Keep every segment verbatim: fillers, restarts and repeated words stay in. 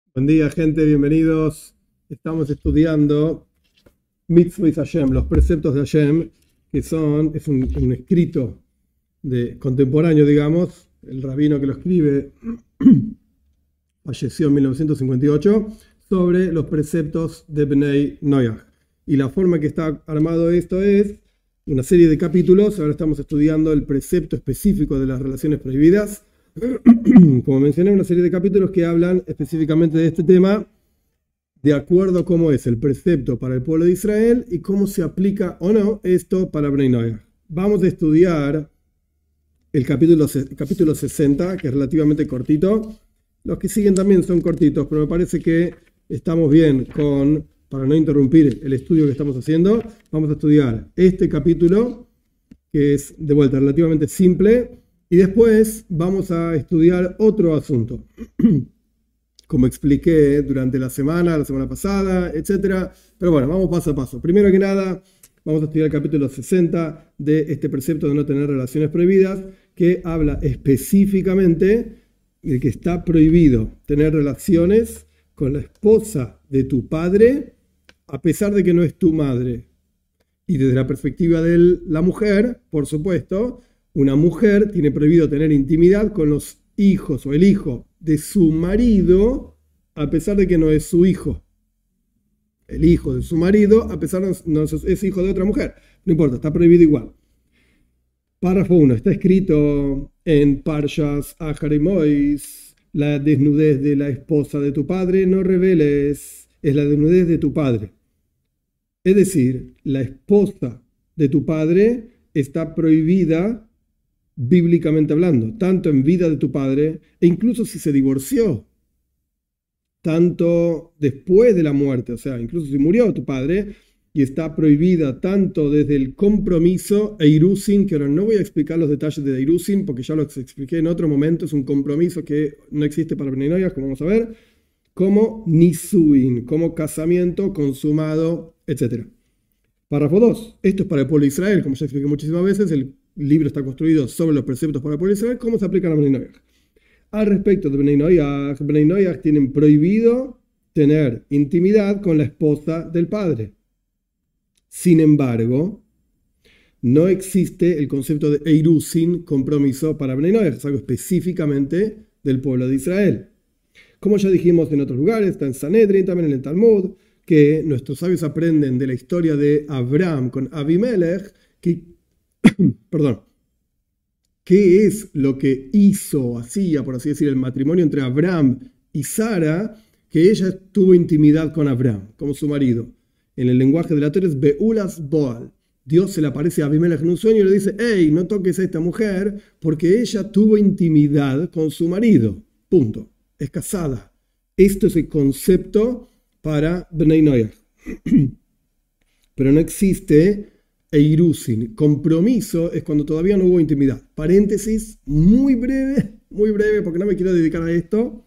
Buen día, gente, bienvenidos. Estamos estudiando Mitzvot Hashem, los preceptos de Hashem, que son, es un, un escrito de, contemporáneo, digamos. El rabino que lo escribe falleció en mil novecientos cincuenta y ocho, sobre los preceptos de Bnei Noach. Y la forma que está armado esto es una serie de capítulos. Ahora estamos estudiando el precepto específico de las relaciones prohibidas. Como mencioné, una serie de capítulos que hablan específicamente de este tema, de acuerdo a cómo es el precepto para el pueblo de Israel y cómo se aplica o no esto para Bnei Noach. Vamos a estudiar el capítulo, el capítulo sesenta, que es relativamente cortito. Los que siguen también son cortitos, pero me parece que estamos bien con, para no interrumpir el estudio que estamos haciendo, vamos a estudiar este capítulo, que es de vuelta relativamente simple. Y después vamos a estudiar otro asunto, como expliqué durante la semana, la semana pasada, etcétera. Pero bueno, vamos paso a paso. Primero que nada, vamos a estudiar el capítulo sesenta de este precepto de no tener relaciones prohibidas, que habla específicamente de que está prohibido tener relaciones con la esposa de tu padre, a pesar de que no es tu madre. Y desde la perspectiva de la mujer, por supuesto, una mujer tiene prohibido tener intimidad con los hijos o el hijo de su marido, a pesar de que no es su hijo. El hijo de su marido, a pesar de que no es hijo de otra mujer. No importa, está prohibido igual. Párrafo uno. Está escrito en Parshas Ahar y Mois: la desnudez de la esposa de tu padre no reveles, es la desnudez de tu padre. Es decir, la esposa de tu padre está prohibida bíblicamente hablando, tanto en vida de tu padre, e incluso si se divorció, tanto después de la muerte, o sea, incluso si murió tu padre, y está prohibida tanto desde el compromiso Eirusin, que ahora no voy a explicar los detalles de Eirusin, porque ya los expliqué en otro momento, es un compromiso que no existe para Bnei Noach, como vamos a ver, como Nisuin, como casamiento consumado, etcétera. Párrafo dos. Esto es para el pueblo de Israel, como ya expliqué muchísimas veces. El libro está construido sobre los preceptos para el pueblo de Israel. ¿Cómo se aplican a Bnei Noach? Al respecto de Bnei Noach, Bnei Noach tienen prohibido tener intimidad con la esposa del padre. Sin embargo, no existe el concepto de Eirusin, compromiso, para Bnei Noach. Es algo específicamente del pueblo de Israel. Como ya dijimos en otros lugares, está en Sanedrin, también en el Talmud, que nuestros sabios aprenden de la historia de Abraham con Abimelech, que, perdón, qué es lo que hizo, hacía, por así decir, el matrimonio entre Abraham y Sara, que ella tuvo intimidad con Abraham, como su marido. En el lenguaje de la Torah es Beulas Boal. Dios se le aparece a Abimelech en un sueño y le dice: hey, no toques a esta mujer porque ella tuvo intimidad con su marido. Punto. Es casada. Esto es el concepto para Bnei Noach. Pero no existe Eirusin. Compromiso es cuando todavía no hubo intimidad. Paréntesis muy breve, muy breve, porque no me quiero dedicar a esto.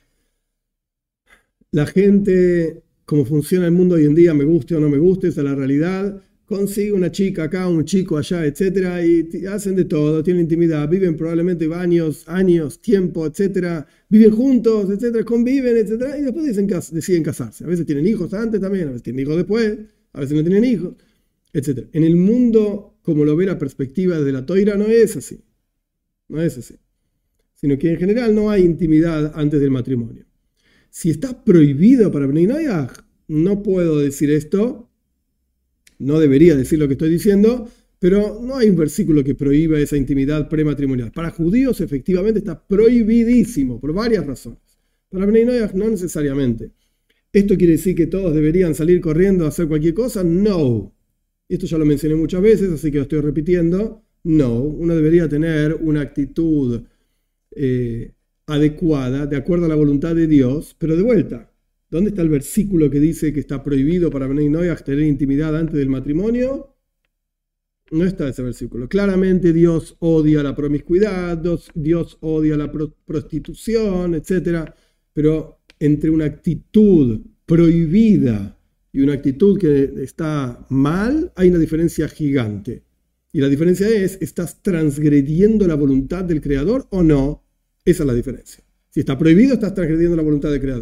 La gente, como funciona el mundo hoy en día, me guste o no me guste, esa es la realidad. Consigue una chica acá, un chico allá, etcétera, y hacen de todo, tienen intimidad, viven probablemente años, años, tiempo, etcétera, viven juntos, etcétera, conviven, etcétera, y después dicen, deciden casarse. A veces tienen hijos antes también, a veces tienen hijos después, a veces no tienen hijos, etcétera. En el mundo, como lo ve la perspectiva de la Toira, no es así, no es así, sino que en general no hay intimidad antes del matrimonio. Si está prohibido para Bnei Noach, no puedo decir esto. No debería decir lo que estoy diciendo, pero no hay un versículo que prohíba esa intimidad prematrimonial. Para judíos, efectivamente, está prohibidísimo, por varias razones. Para Bnei Noach, no necesariamente. ¿Esto quiere decir que todos deberían salir corriendo a hacer cualquier cosa? No. Esto ya lo mencioné muchas veces, así que lo estoy repitiendo. No. Uno debería tener una actitud eh, adecuada, de acuerdo a la voluntad de Dios, pero de vuelta. ¿Dónde está el versículo que dice que está prohibido para Bnei Noach tener intimidad antes del matrimonio? No está ese versículo. Claramente Dios odia la promiscuidad, Dios, Dios odia la pro- prostitución, etcétera. Pero entre una actitud prohibida y una actitud que está mal, hay una diferencia gigante. Y la diferencia es, ¿estás transgrediendo la voluntad del Creador o no? Esa es la diferencia. Si está prohibido, estás transgrediendo la voluntad del Creador.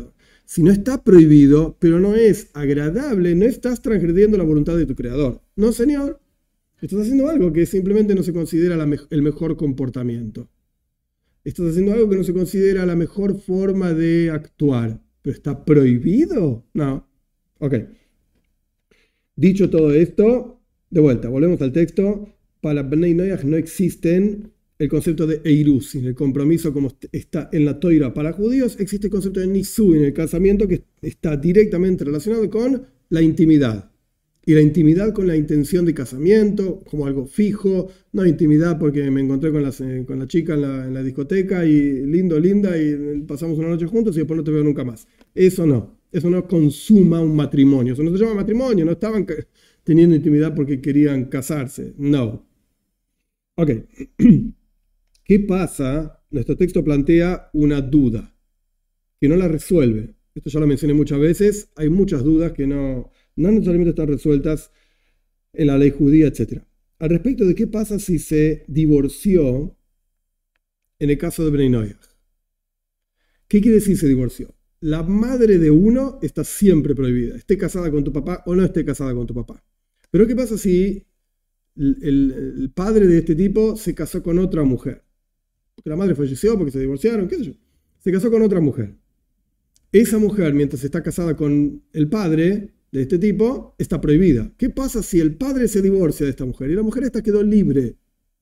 Si no está prohibido, pero no es agradable, no estás transgrediendo la voluntad de tu creador. No, señor. Estás haciendo algo que simplemente no se considera la me- el mejor comportamiento. Estás haciendo algo que no se considera la mejor forma de actuar. ¿Pero está prohibido? No. Ok. Dicho todo esto, de vuelta, volvemos al texto. Para Bnei Noach no existen el concepto de Eirusin, el compromiso como está en la Toira. Para judíos existe el concepto de Nisuin, el casamiento, que está directamente relacionado con la intimidad. Y la intimidad con la intención de casamiento, como algo fijo, no intimidad porque me encontré con, las, eh, con la chica en la, en la discoteca y lindo, linda, y pasamos una noche juntos y después no te veo nunca más. Eso no, eso no consuma un matrimonio, eso no se llama matrimonio, no estaban teniendo intimidad porque querían casarse, no. Ok, ¿qué pasa? Nuestro texto plantea una duda que no la resuelve. Esto ya lo mencioné muchas veces, hay muchas dudas que no... no necesariamente están resueltas en la ley judía, etcétera. Al respecto de qué pasa si se divorció en el caso de Bnei Noach. ¿Qué quiere decir se divorció? La madre de uno está siempre prohibida, esté casada con tu papá o no esté casada con tu papá. Pero ¿qué pasa si el, el, el padre de este tipo se casó con otra mujer? Porque la madre falleció, porque se divorciaron, qué sé yo. Se casó con otra mujer. Esa mujer, mientras está casada con el padre de este tipo, está prohibida. ¿Qué pasa si el padre se divorcia de esta mujer y la mujer esta quedó libre?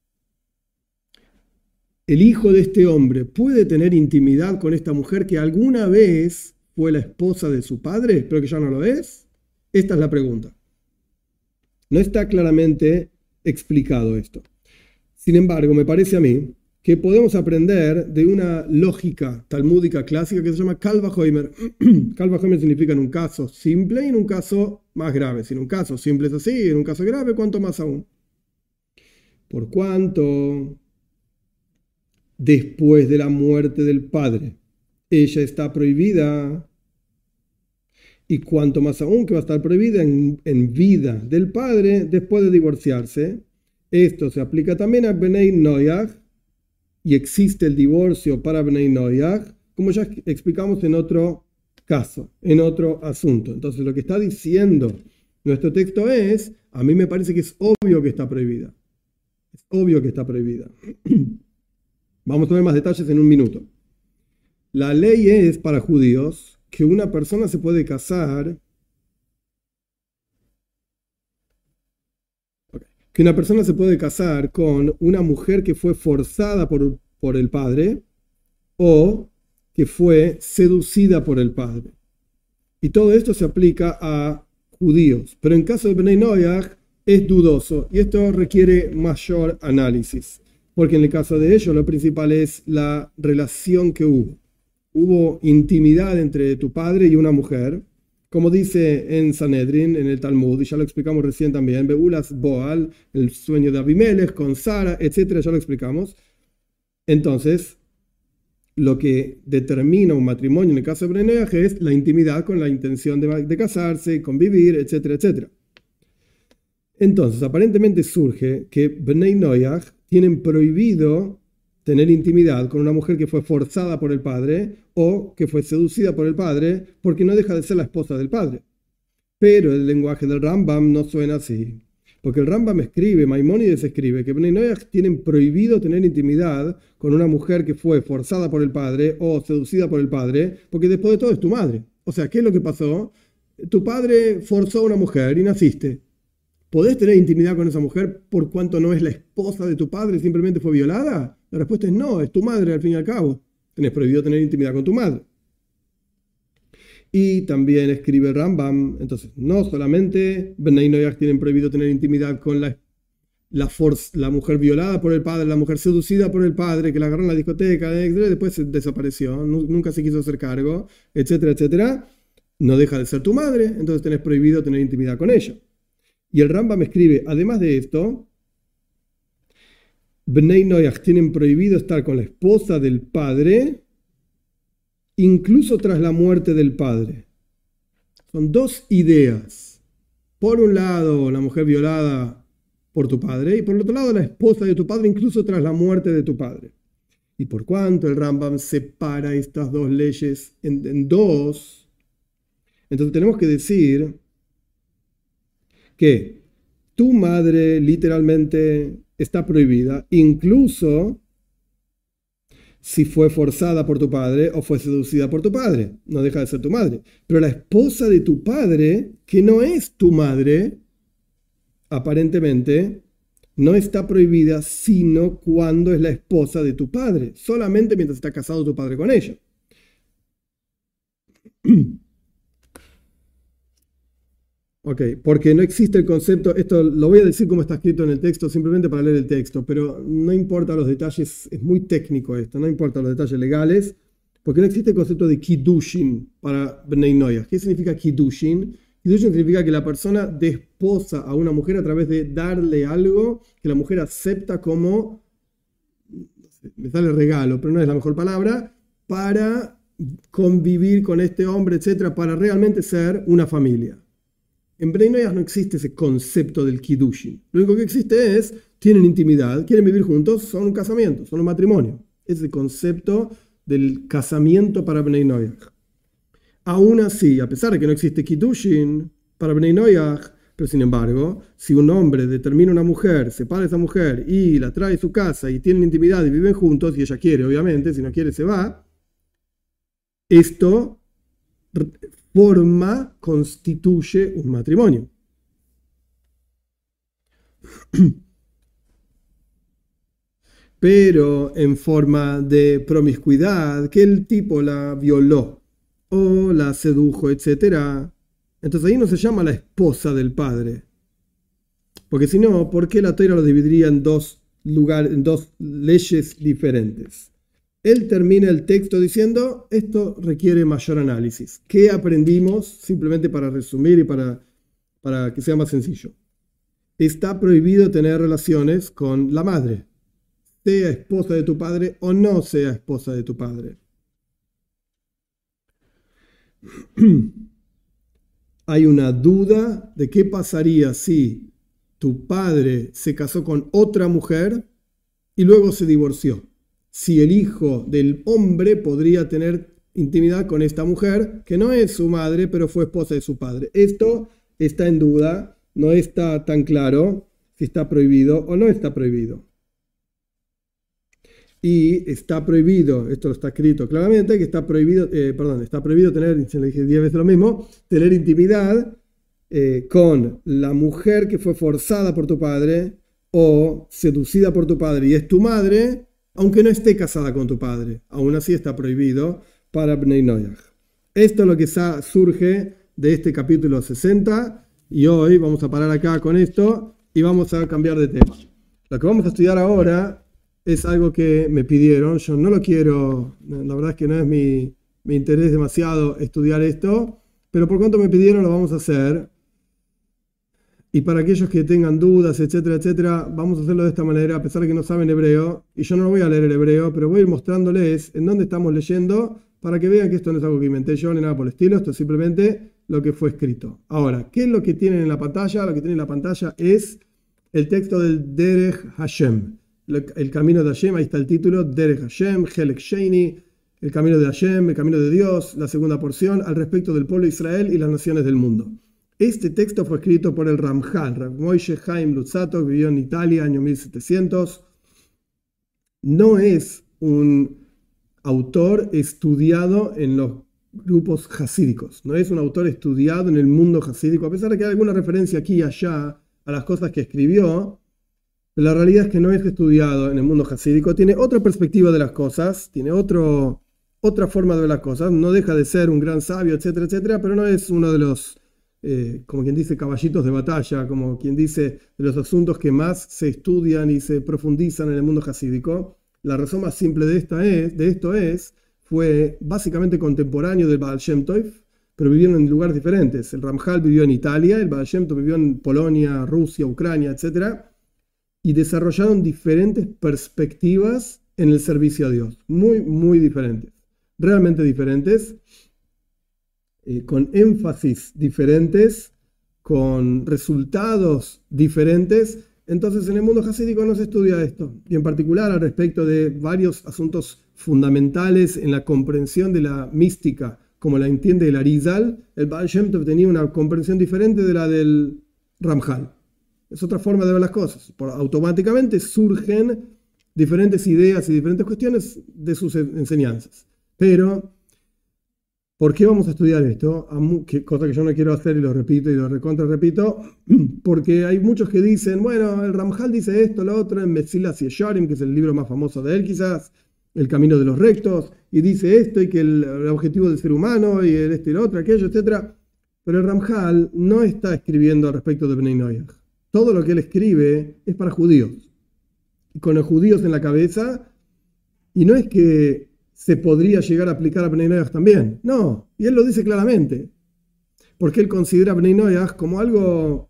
El hijo de este hombre puede tener intimidad con esta mujer que alguna vez fue la esposa de su padre, pero que ya no lo es. Esta es la pregunta. No está claramente explicado esto. Sin embargo, me parece a mí que podemos aprender de una lógica talmúdica clásica que se llama Kal Vachomer. Kal Vachomer significa en un caso simple y en un caso más grave. Si en un caso simple es así, en un caso grave, ¿cuánto más aún? Por cuanto después de la muerte del padre ella está prohibida, y cuanto más aún que va a estar prohibida en, en vida del padre después de divorciarse. Esto se aplica también a Bnei Noach, y existe el divorcio para Bnei Noach, como ya explicamos en otro caso, en otro asunto. Entonces lo que está diciendo nuestro texto es, a mí me parece que es obvio que está prohibida. Es obvio que está prohibida. Vamos a ver más detalles en un minuto. La ley es para judíos que una persona se puede casar, que una persona se puede casar con una mujer que fue forzada por, por el padre o que fue seducida por el padre. Y todo esto se aplica a judíos. Pero en caso de Bnei Noach es dudoso y esto requiere mayor análisis. Porque en el caso de ellos lo principal es la relación que hubo. Hubo intimidad entre tu padre y una mujer. Como dice en Sanedrin, en el Talmud, y ya lo explicamos recién también, Beulas Boal, el sueño de Abimelech con Sara, etcétera, ya lo explicamos. Entonces, lo que determina un matrimonio en el caso de Bnei Noach es la intimidad con la intención de, de casarse, convivir, etcétera, etcétera. Entonces, aparentemente surge que Bnei Noach tienen prohibido tener intimidad con una mujer que fue forzada por el padre o que fue seducida por el padre, porque no deja de ser la esposa del padre. Pero el lenguaje del Rambam no suena así. Porque el Rambam escribe, Maimónides escribe, que Bnei Noach tienen prohibido tener intimidad con una mujer que fue forzada por el padre o seducida por el padre, porque después de todo es tu madre. O sea, ¿qué es lo que pasó? Tu padre forzó a una mujer y naciste. ¿Podés tener intimidad con esa mujer por cuanto no es la esposa de tu padre, simplemente fue violada? La respuesta es no, es tu madre al fin y al cabo. Tenés prohibido tener intimidad con tu madre. Y también escribe Rambam, entonces, no solamente Bnei Noach tienen prohibido tener intimidad con la, la, force, la mujer violada por el padre, la mujer seducida por el padre, que la agarró en la discoteca, etcétera, después desapareció, nunca se quiso hacer cargo, etcétera, etcétera. No deja de ser tu madre, entonces tenés prohibido tener intimidad con ella. Y el Rambam escribe, además de esto, Bnei Noach tienen prohibido estar con la esposa del padre, incluso tras la muerte del padre. Son dos ideas. Por un lado, la mujer violada por tu padre, y por el otro lado, la esposa de tu padre, incluso tras la muerte de tu padre. Y por cuanto el Rambam separa estas dos leyes en, en dos, Entonces tenemos que decir que tu madre literalmente está prohibida, incluso si fue forzada por tu padre o fue seducida por tu padre. No deja de ser tu madre. Pero la esposa de tu padre, que no es tu madre, aparentemente, no está prohibida sino cuando es la esposa de tu padre. Solamente mientras está casado tu padre con ella. Ok, porque no existe el concepto, esto lo voy a decir como está escrito en el texto, simplemente para leer el texto, pero no importa los detalles, es muy técnico esto, no importa los detalles legales, porque no existe el concepto de Kiddushin para Bnei Noyaj. ¿Qué significa Kiddushin? Kiddushin significa que la persona desposa a una mujer a través de darle algo que la mujer acepta como, me sale regalo, pero no es la mejor palabra, para convivir con este hombre, etcétera, para realmente ser una familia. En Bnei Noyaj no existe ese concepto del Kiddushin. Lo único que existe es, tienen intimidad, quieren vivir juntos, son un casamiento, son un matrimonio. Es el concepto del casamiento para Bnei Noyaj. Aún así, a pesar de que no existe Kiddushin para Bnei Noyaj, pero sin embargo, si un hombre determina una mujer, separa a esa mujer y la trae a su casa y tienen intimidad y viven juntos, y ella quiere, obviamente, si no quiere se va, esto forma, constituye un matrimonio. Pero en forma de promiscuidad, que el tipo la violó o la sedujo, etcétera. Entonces ahí no se llama la esposa del padre. Porque si no, ¿por qué la Torá lo dividiría en dos lugares, en dos leyes diferentes? Él termina el texto diciendo, esto requiere mayor análisis. ¿Qué aprendimos? Simplemente para resumir y para, para que sea más sencillo. Está prohibido tener relaciones con la madre, sea esposa de tu padre o no sea esposa de tu padre. Hay una duda de qué pasaría si tu padre se casó con otra mujer y luego se divorció. Si el hijo del hombre podría tener intimidad con esta mujer, que no es su madre, pero fue esposa de su padre. Esto está en duda, no está tan claro si está prohibido o no está prohibido. Y está prohibido, esto está escrito claramente, que está prohibido, eh, perdón, está prohibido tener, se le dije diez veces lo mismo, tener intimidad eh, con la mujer que fue forzada por tu padre o seducida por tu padre y es tu madre, aunque no esté casada con tu padre. Aún así está prohibido para Bnei Noyaj. Esto es lo que surge de este capítulo sesenta y hoy vamos a parar acá con esto y vamos a cambiar de tema. Lo que vamos a estudiar ahora es algo que me pidieron. Yo no lo quiero, la verdad es que no es mi, mi interés demasiado estudiar esto, pero por cuanto me pidieron lo vamos a hacer. Y para aquellos que tengan dudas, etcétera, etcétera, vamos a hacerlo de esta manera, a pesar de que no saben hebreo, y yo no voy a leer el hebreo, pero voy a ir mostrándoles en dónde estamos leyendo para que vean que esto no es algo que inventé yo ni nada por el estilo, esto es simplemente lo que fue escrito. Ahora, ¿qué es lo que tienen en la pantalla? Lo que tienen en la pantalla es el texto del Derech Hashem, el camino de Hashem, ahí está el título, Derech Hashem, Helek Sheini, el camino de Hashem, el camino de Dios, la segunda porción, al respecto del pueblo de Israel y las naciones del mundo. Este texto fue escrito por el Ramjal, Rav Moshe Chaim Luzzatto, vivió en Italia, año mil setecientos. No es un autor estudiado en los grupos hasídicos, no es un autor estudiado en el mundo hasídico, a pesar de que hay alguna referencia aquí y allá a las cosas que escribió, pero la realidad es que no es estudiado en el mundo hasídico, tiene otra perspectiva de las cosas, tiene otro, otra forma de ver las cosas, no deja de ser un gran sabio, etcétera, etcétera, pero no es uno de los Eh, como quien dice, caballitos de batalla, como quien dice, de los asuntos que más se estudian y se profundizan en el mundo hasídico. La razón más simple de, esta es, de esto es, fue básicamente contemporáneo del Baal Shem Tov, pero vivieron en lugares diferentes. El Ramjal vivió en Italia, el Baal Shem Tov vivió en Polonia, Rusia, Ucrania, etcétera, y desarrollaron diferentes perspectivas en el servicio a Dios, muy, muy diferentes, realmente diferentes. Eh, con énfasis diferentes, con resultados diferentes. Entonces en el mundo hasídico no se estudia esto, y en particular al respecto de varios asuntos fundamentales en la comprensión de la mística como la entiende el Arizal, el Baal Shem Tov tenía una comprensión diferente de la del Ramjal. Es otra forma de ver las cosas. Por, automáticamente surgen diferentes ideas y diferentes cuestiones de sus enseñanzas. Pero, ¿por qué vamos a estudiar esto? Cosa que yo no quiero hacer y lo repito y lo recontra repito, porque hay muchos que dicen, bueno, el Ramjal dice esto, lo otro, en Metzilas Yesharim, que es el libro más famoso de él quizás, El camino de los rectos, y dice esto y que el, el objetivo del ser humano y el este y lo otro, aquello, etcétera. Pero el Ramjal no está escribiendo al respecto de Bnei Noach. Todo lo que él escribe es para judíos, y con los judíos en la cabeza, y no es que se podría llegar a aplicar a Bnei Noach también, no, y él lo dice claramente, porque él considera a Bnei Noach como algo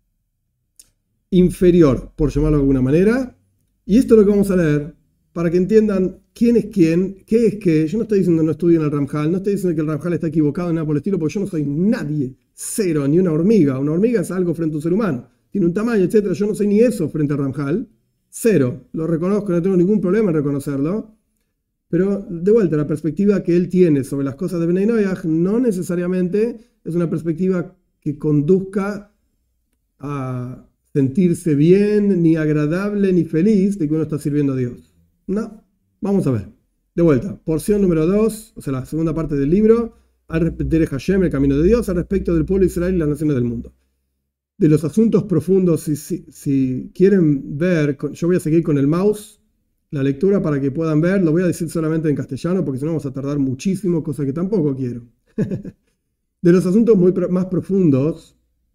inferior, por llamarlo de alguna manera, y esto es lo que vamos a leer, para que entiendan quién es quién, qué es qué. Yo no estoy diciendo que no estudien el Ramjal, no estoy diciendo que el Ramjal está equivocado en nada por el estilo, porque yo no soy nadie, cero, ni una hormiga. Una hormiga es algo frente a un ser humano, tiene un tamaño, etcétera. Yo no soy ni eso frente al Ramjal, cero. Lo reconozco, no tengo ningún problema en reconocerlo. Pero de vuelta, la perspectiva que él tiene sobre las cosas de Bnei Noach no necesariamente es una perspectiva que conduzca a sentirse bien, ni agradable, ni feliz de que uno está sirviendo a Dios. No, vamos a ver. De vuelta, porción número dos, o sea, la segunda parte del libro, Derech Hashem, el camino de Dios, al respecto del pueblo de Israel y las naciones del mundo. De los asuntos profundos, si, si, si quieren ver, yo voy a seguir con el mouse, la lectura para que puedan ver, lo voy a decir solamente en castellano, porque si no vamos a tardar muchísimo, cosa que tampoco quiero. De los asuntos muy más profundos,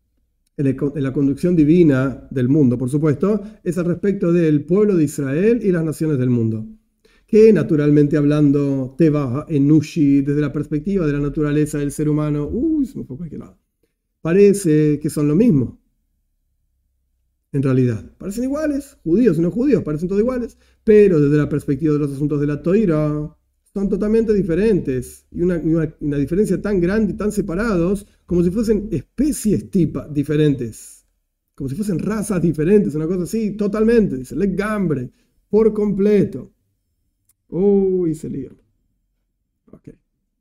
en la conducción divina del mundo, por supuesto, es al respecto del pueblo de Israel y las naciones del mundo. Que naturalmente hablando, Teva, Enushi, desde la perspectiva de la naturaleza del ser humano, uy, se me fue a cualquier lado, parece que son lo mismo. En realidad, parecen iguales, judíos y no judíos, parecen todos iguales, pero desde la perspectiva de los asuntos de la Toira, son totalmente diferentes, y una, una, una diferencia tan grande y tan separados, como si fuesen especies tipa, diferentes, como si fuesen razas diferentes, una cosa así, totalmente, dice, legambre, por completo. Uy, se lío. Okay.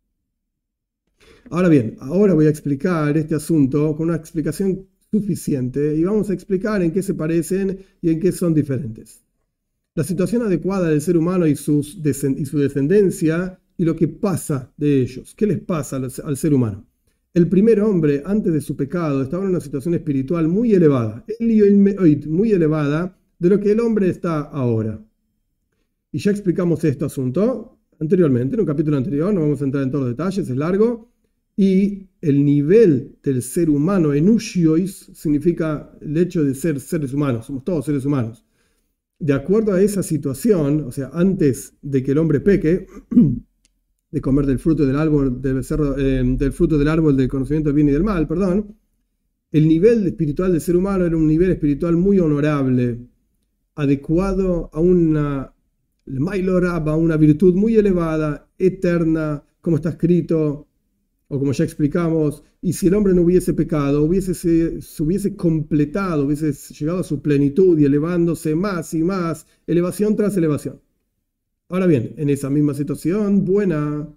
Ahora bien, ahora voy a explicar este asunto con una explicación suficiente, y vamos a explicar en qué se parecen y en qué son diferentes. La situación adecuada del ser humano y, sus y su descendencia y lo que pasa de ellos. ¿Qué les pasa al, al ser humano? El primer hombre, antes de su pecado, estaba en una situación espiritual muy elevada, muy elevada de lo que el hombre está ahora. Y ya explicamos este asunto anteriormente, en un capítulo anterior, no vamos a entrar en todos los detalles, es largo. Y el nivel del ser humano en Ushiois significa el hecho de ser seres humanos, somos todos seres humanos. De acuerdo a esa situación, o sea, antes de que el hombre peque, de comer del fruto del árbol, del, becerro, eh, del fruto del árbol del conocimiento del bien y del mal, perdón, el nivel espiritual del ser humano era un nivel espiritual muy honorable, adecuado a una, a una virtud muy elevada, eterna, como está escrito, o como ya explicamos, y si el hombre no hubiese pecado, hubiese, se, se hubiese completado, hubiese llegado a su plenitud y elevándose más y más, elevación tras elevación. Ahora bien, en esa misma situación buena,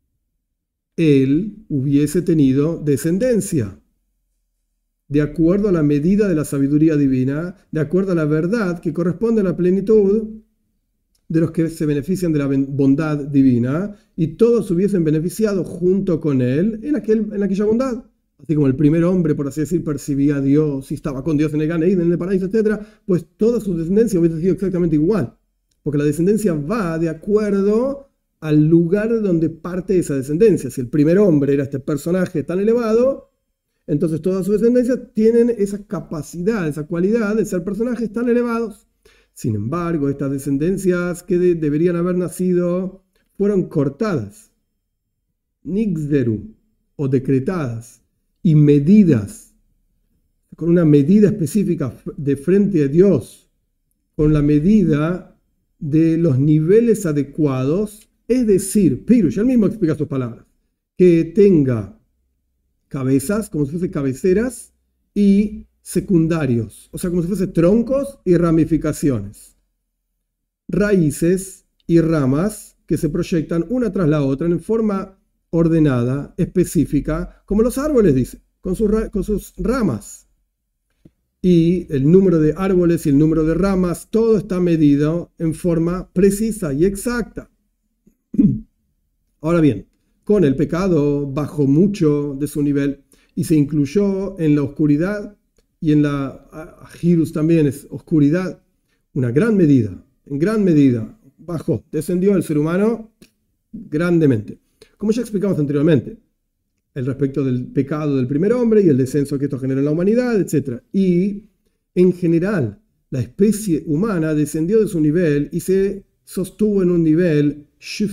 él hubiese tenido descendencia, de acuerdo a la medida de la sabiduría divina, de acuerdo a la verdad que corresponde a la plenitud de los que se benefician de la bondad divina, y todos hubiesen beneficiado junto con él en, aquel, en aquella bondad. Así como el primer hombre, por así decir, percibía a Dios y estaba con Dios en el Gan Eden, en el paraíso, etcétera, pues toda su descendencia hubiese sido exactamente igual. Porque la descendencia va de acuerdo al lugar donde parte esa descendencia. Si el primer hombre era este personaje tan elevado, entonces toda su descendencia tienen esa capacidad, esa cualidad de ser personajes tan elevados. Sin embargo, estas descendencias que de, deberían haber nacido fueron cortadas, nixderu, o decretadas, y medidas, con una medida específica de frente a Dios, con la medida de los niveles adecuados, es decir, Pirush, él mismo explica sus palabras, que tenga cabezas, como si fuesen cabeceras, y secundarios, o sea, como si fuesen troncos y ramificaciones, raíces y ramas que se proyectan una tras la otra en forma ordenada, específica, como los árboles, dice, con sus, con sus ramas. Y el número de árboles y el número de ramas, todo está medido en forma precisa y exacta. Ahora bien, con el pecado bajó mucho de su nivel y se incluyó en la oscuridad y en la Jirus también es oscuridad, una gran medida, en gran medida bajó, descendió el ser humano grandemente. Como ya explicamos anteriormente, el respecto del pecado del primer hombre y el descenso que esto genera en la humanidad, etcétera. Y en general, la especie humana descendió de su nivel y se sostuvo en un nivel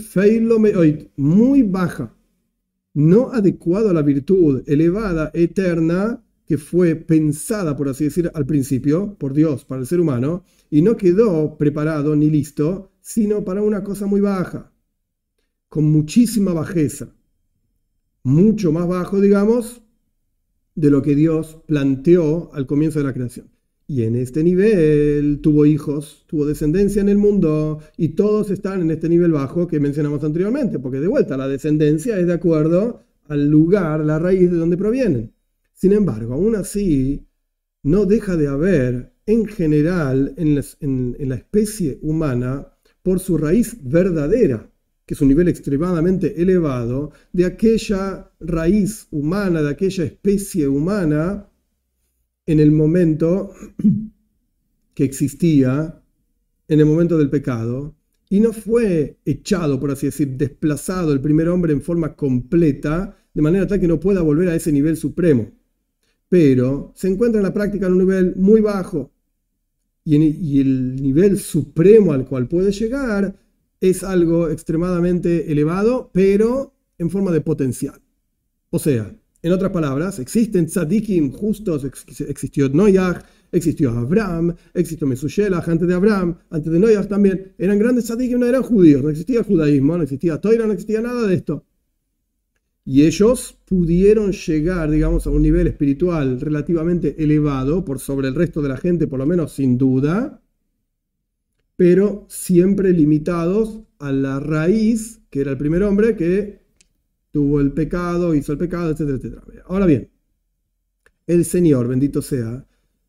muy baja, no adecuado a la virtud elevada, eterna, que fue pensada, por así decir, al principio, por Dios, para el ser humano, y no quedó preparado ni listo, sino para una cosa muy baja, con muchísima bajeza, mucho más bajo, digamos, de lo que Dios planteó al comienzo de la creación. Y en este nivel tuvo hijos, tuvo descendencia en el mundo, y todos están en este nivel bajo que mencionamos anteriormente, porque de vuelta la descendencia es de acuerdo al lugar, la raíz de donde provienen. Sin embargo, aún así, no deja de haber, en general, en, las, en, en la especie humana, por su raíz verdadera, que es un nivel extremadamente elevado, de aquella raíz humana, de aquella especie humana, en el momento que existía, en el momento del pecado, y no fue echado, por así decir, desplazado el primer hombre en forma completa, de manera tal que no pueda volver a ese nivel supremo. Pero se encuentra en la práctica en un nivel muy bajo, y, en, y el nivel supremo al cual puede llegar es algo extremadamente elevado, pero en forma de potencial. O sea, en otras palabras, existen tzadikim justos, existió Noach, existió Abraham, existió Mesushelach antes de Abraham, antes de Noach también. Eran grandes tzadikim, no eran judíos, no existía el judaísmo, no existía Torah, no existía nada de esto. Y ellos pudieron llegar, digamos, a un nivel espiritual relativamente elevado, por sobre el resto de la gente, por lo menos sin duda, pero siempre limitados a la raíz, que era el primer hombre, que tuvo el pecado, hizo el pecado, etcétera, etcétera. Ahora bien, el Señor, bendito sea,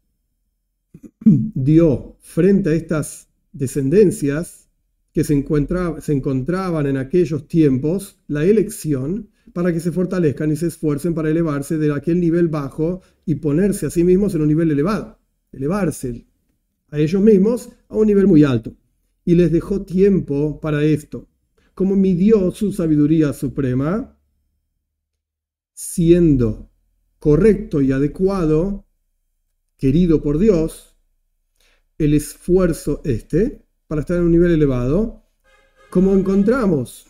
dio frente a estas descendencias que se, encontraba, se encontraban en aquellos tiempos la elección para que se fortalezcan y se esfuercen para elevarse de aquel nivel bajo y ponerse a sí mismos en un nivel elevado, elevarse a ellos mismos a un nivel muy alto. Y les dejó tiempo para esto. Como midió su sabiduría suprema, siendo correcto y adecuado, querido por Dios, el esfuerzo este para estar en un nivel elevado, como encontramos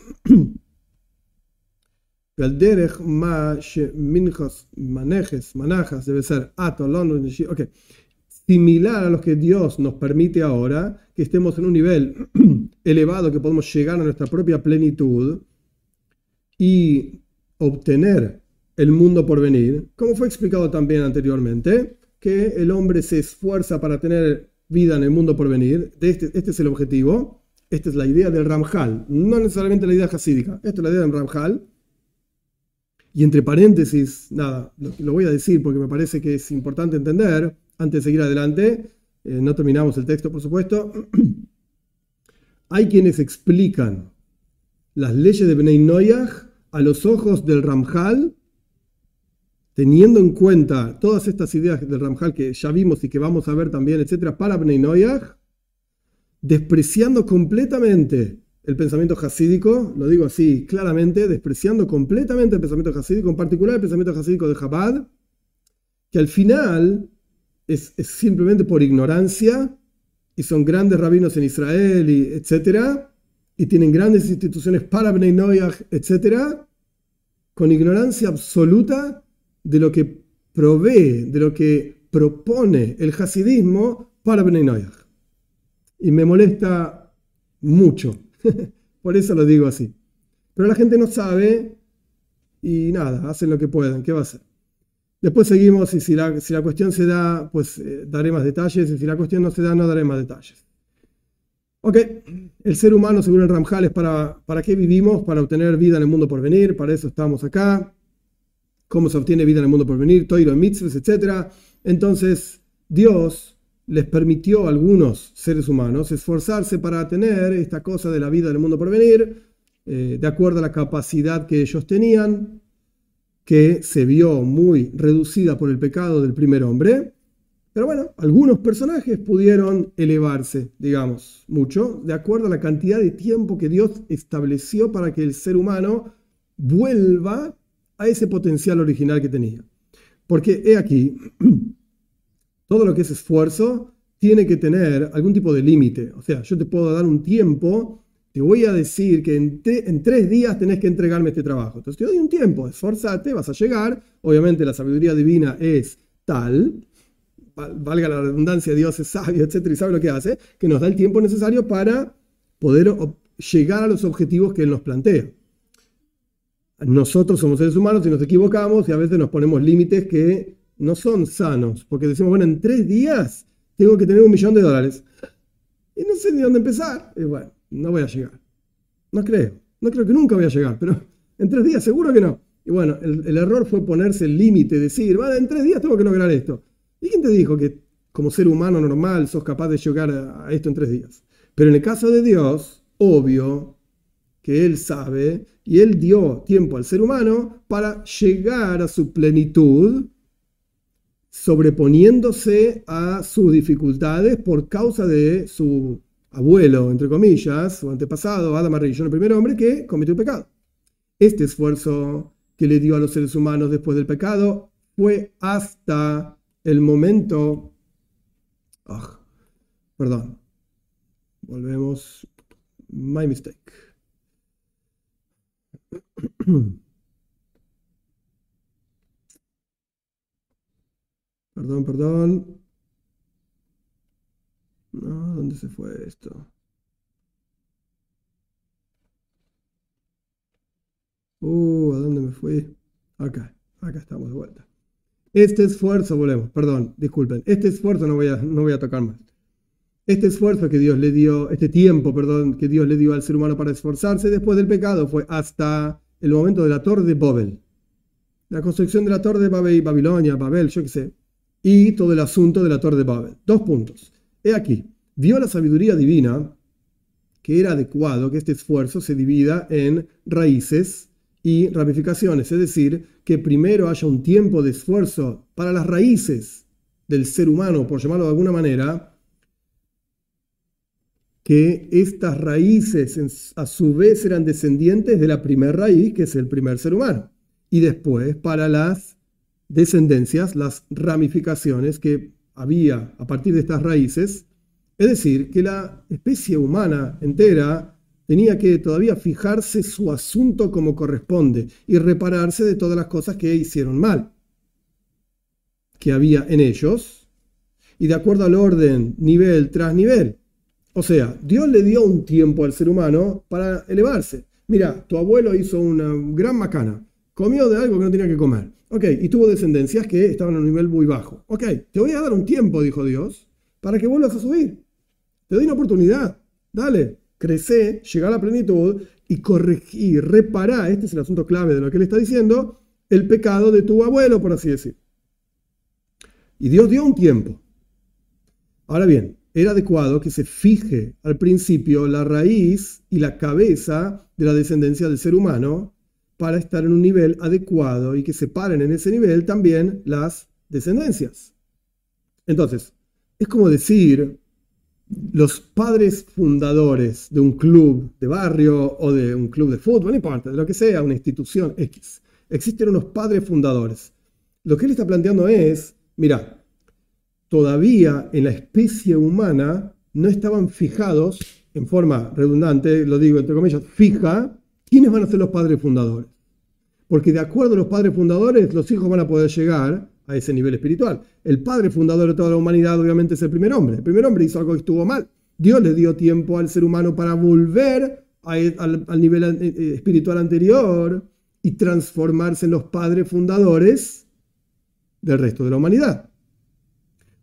Galderech ma minjas manejes manajas debe ser atolón, okay, similar a los que Dios nos permite ahora, que estemos en un nivel elevado, que podemos llegar a nuestra propia plenitud y obtener el mundo por venir, como fue explicado también anteriormente, que el hombre se esfuerza para tener vida en el mundo por venir. Este, este es el objetivo, esta es la idea del Ramjal, no necesariamente la idea hasídica, esta es la idea del Ramjal. Y entre paréntesis, nada, lo, lo voy a decir porque me parece que es importante entender, antes de seguir adelante, eh, no terminamos el texto por supuesto, hay quienes explican las leyes de Bnei Noach a los ojos del Ramjal, teniendo en cuenta todas estas ideas del Ramjal que ya vimos y que vamos a ver también, etcétera, para Bnei Noach, despreciando completamente el pensamiento hasídico, lo digo así claramente, despreciando completamente el pensamiento hasídico, en particular el pensamiento hasídico de Chabad, que al final es, es simplemente por ignorancia, y son grandes rabinos en Israel, y etcétera, y tienen grandes instituciones para Bnei Noach, etcétera, con ignorancia absoluta de lo que provee, de lo que propone el hasidismo para Bnei Noach. Y me molesta mucho. Por eso lo digo así. Pero la gente no sabe y nada, hacen lo que puedan. ¿Qué va a hacer? Después seguimos y si la, si la cuestión se da, pues eh, daré más detalles. Y si la cuestión no se da, no daré más detalles. Ok, el ser humano, según el Ramjal, es para, ¿para qué vivimos? Para obtener vida en el mundo por venir, para eso estamos acá. ¿Cómo se obtiene vida en el mundo por venir? Toiro, mitzvahs, etcétera. Entonces, Dios les permitió a algunos seres humanos esforzarse para tener esta cosa de la vida en el mundo por venir, eh, de acuerdo a la capacidad que ellos tenían, que se vio muy reducida por el pecado del primer hombre. Pero bueno, algunos personajes pudieron elevarse, digamos, mucho, de acuerdo a la cantidad de tiempo que Dios estableció para que el ser humano vuelva a ese potencial original que tenía. Porque he aquí, todo lo que es esfuerzo tiene que tener algún tipo de límite. O sea, yo te puedo dar un tiempo, te voy a decir que en, te, en tres días tenés que entregarme este trabajo. Entonces te doy un tiempo, esforzate, vas a llegar. Obviamente la sabiduría divina es tal, valga la redundancia, Dios es sabio, etcétera, y sabe lo que hace, que nos da el tiempo necesario para poder llegar a los objetivos que Él nos plantea. Nosotros somos seres humanos y nos equivocamos y a veces nos ponemos límites que no son sanos, porque decimos, bueno, en tres días tengo que tener un millón de dólares y no sé ni dónde empezar. Y bueno, no voy a llegar. No creo, no creo que nunca voy a llegar, pero en tres días seguro que no. Y bueno, el, el error fue ponerse el límite, decir, vale, en tres días tengo que lograr esto. ¿Y quién te dijo que como ser humano normal sos capaz de llegar a esto en tres días? Pero en el caso de Dios, obvio que Él sabe y Él dio tiempo al ser humano para llegar a su plenitud, sobreponiéndose a sus dificultades por causa de su abuelo, entre comillas, su antepasado, Adam Arishon, el primer hombre que cometió el pecado. Este esfuerzo que le dio a los seres humanos después del pecado fue hasta el momento, oh, perdón, volvemos, my mistake. Perdón, perdón. No, ¿dónde se fue esto? Uh, ¿a dónde me fui? Acá, acá estamos de vuelta. Este esfuerzo, volvemos, perdón, disculpen, este esfuerzo no voy a, no voy a tocar más. Este esfuerzo que Dios le dio, este tiempo, perdón, que Dios le dio al ser humano para esforzarse después del pecado fue hasta el momento de la Torre de Babel. La construcción de la Torre de Babel, Babilonia, Babel, yo qué sé, y todo el asunto de la Torre de Babel. Dos puntos. He aquí, vio la sabiduría divina que era adecuado que este esfuerzo se divida en raíces y ramificaciones, es decir, que primero haya un tiempo de esfuerzo para las raíces del ser humano, por llamarlo de alguna manera, que estas raíces a su vez eran descendientes de la primera raíz, que es el primer ser humano, y después para las descendencias, las ramificaciones que había a partir de estas raíces, es decir, que la especie humana entera tenía que todavía fijarse su asunto como corresponde y repararse de todas las cosas que hicieron mal, que había en ellos, y de acuerdo al orden, nivel tras nivel. O sea, Dios le dio un tiempo al ser humano para elevarse. Mira, tu abuelo hizo una gran macana, comió de algo que no tenía que comer. Ok, y tuvo descendencias que estaban a un nivel muy bajo. Ok, te voy a dar un tiempo, dijo Dios, para que vuelvas a subir. Te doy una oportunidad. Dale, crece, llega a la plenitud y corregir, repará, este es el asunto clave de lo que él está diciendo, el pecado de tu abuelo, por así decir. Y Dios dio un tiempo. Ahora bien, era adecuado que se fije al principio la raíz y la cabeza de la descendencia del ser humano para estar en un nivel adecuado y que se paren en ese nivel también las descendencias. Entonces, es como decir, los padres fundadores de un club de barrio o de un club de fútbol, no importa, de lo que sea, una institución X. Existen unos padres fundadores. Lo que él está planteando es, mira, todavía en la especie humana no estaban fijados, en forma redundante, lo digo entre comillas, fija, quiénes van a ser los padres fundadores. Porque de acuerdo a los padres fundadores, los hijos van a poder llegar a ese nivel espiritual. El padre fundador de toda la humanidad obviamente es el primer hombre. El primer hombre hizo algo que estuvo mal. Dios le dio tiempo al ser humano para volver a, al, al nivel espiritual anterior y transformarse en los padres fundadores del resto de la humanidad.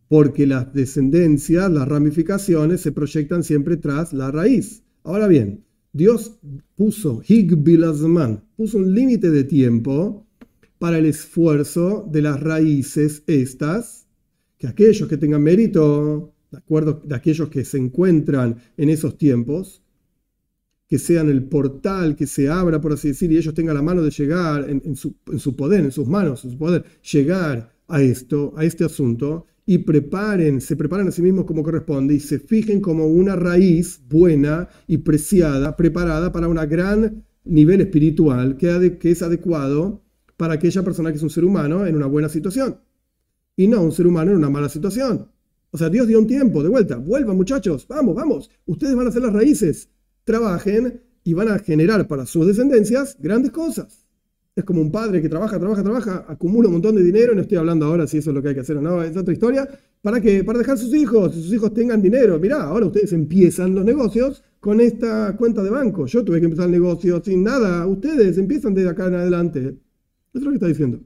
porque las descendencias, las ramificaciones se proyectan siempre tras la raíz. Ahora bien, Dios puso Higbilazman, puso un límite de tiempo para el esfuerzo de las raíces estas, que aquellos que tengan mérito, de acuerdo, de aquellos que se encuentran en esos tiempos, que sean el portal que se abra, por así decir, y ellos tengan la mano de llegar en, en, su, en su poder, en sus manos, en su poder, llegar a esto, a este asunto, y preparen, se preparen a sí mismos como corresponde, y se fijen como una raíz buena y preciada, preparada para un gran nivel espiritual que, que es adecuado para aquella persona que es un ser humano en una buena situación, y no un ser humano en una mala situación. O sea, Dios dio un tiempo, de vuelta, vuelvan muchachos, vamos, vamos, ustedes van a ser las raíces, trabajen y van a generar para sus descendencias grandes cosas. Es como un padre que trabaja, trabaja, trabaja, acumula un montón de dinero, no estoy hablando ahora si eso es lo que hay que hacer o no, es otra historia, ¿para qué? Para dejar a sus hijos, que sus hijos tengan dinero. Mirá, ahora ustedes empiezan los negocios con esta cuenta de banco. Yo tuve que empezar el negocio sin nada, ustedes empiezan desde acá en adelante. Eso es lo que está diciendo.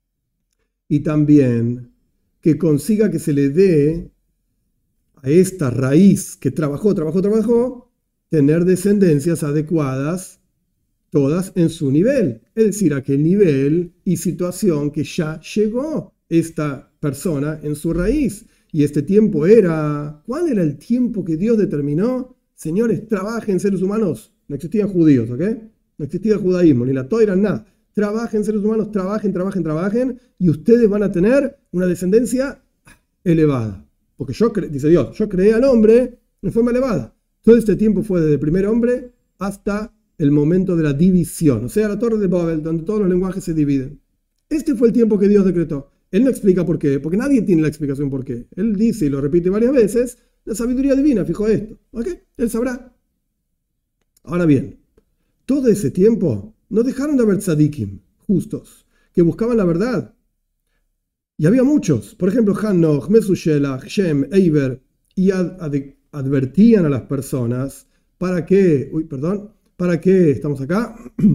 Y también que consiga que se le dé a esta raíz que trabajó, trabajó, trabajó, tener descendencias adecuadas, todas en su nivel, es decir, a qué nivel y situación que ya llegó esta persona en su raíz. Y este tiempo era, ¿cuál era el tiempo que Dios determinó? Señores, trabajen seres humanos. No existían judíos, ¿ok? No existía el judaísmo, ni la Torá, nada. Trabajen seres humanos, trabajen, trabajen, trabajen, y ustedes van a tener una descendencia elevada. Porque yo, dice Dios, yo creé al hombre en forma elevada. Todo este tiempo fue desde el primer hombre hasta el momento de la división, o sea, la Torre de Babel, donde todos los lenguajes se dividen. Este fue el tiempo que Dios decretó. Él no explica por qué, porque nadie tiene la explicación por qué. Él dice y lo repite varias veces, la sabiduría divina fijó esto. ¿Ok? Él sabrá. Ahora bien, todo ese tiempo no dejaron de haber tzadikim, justos, que buscaban la verdad. Y había muchos, por ejemplo, Hanoch, Mesushelach, Shem, Eiber, y ad, ad, advertían a las personas para que, uy, perdón, para que, estamos acá,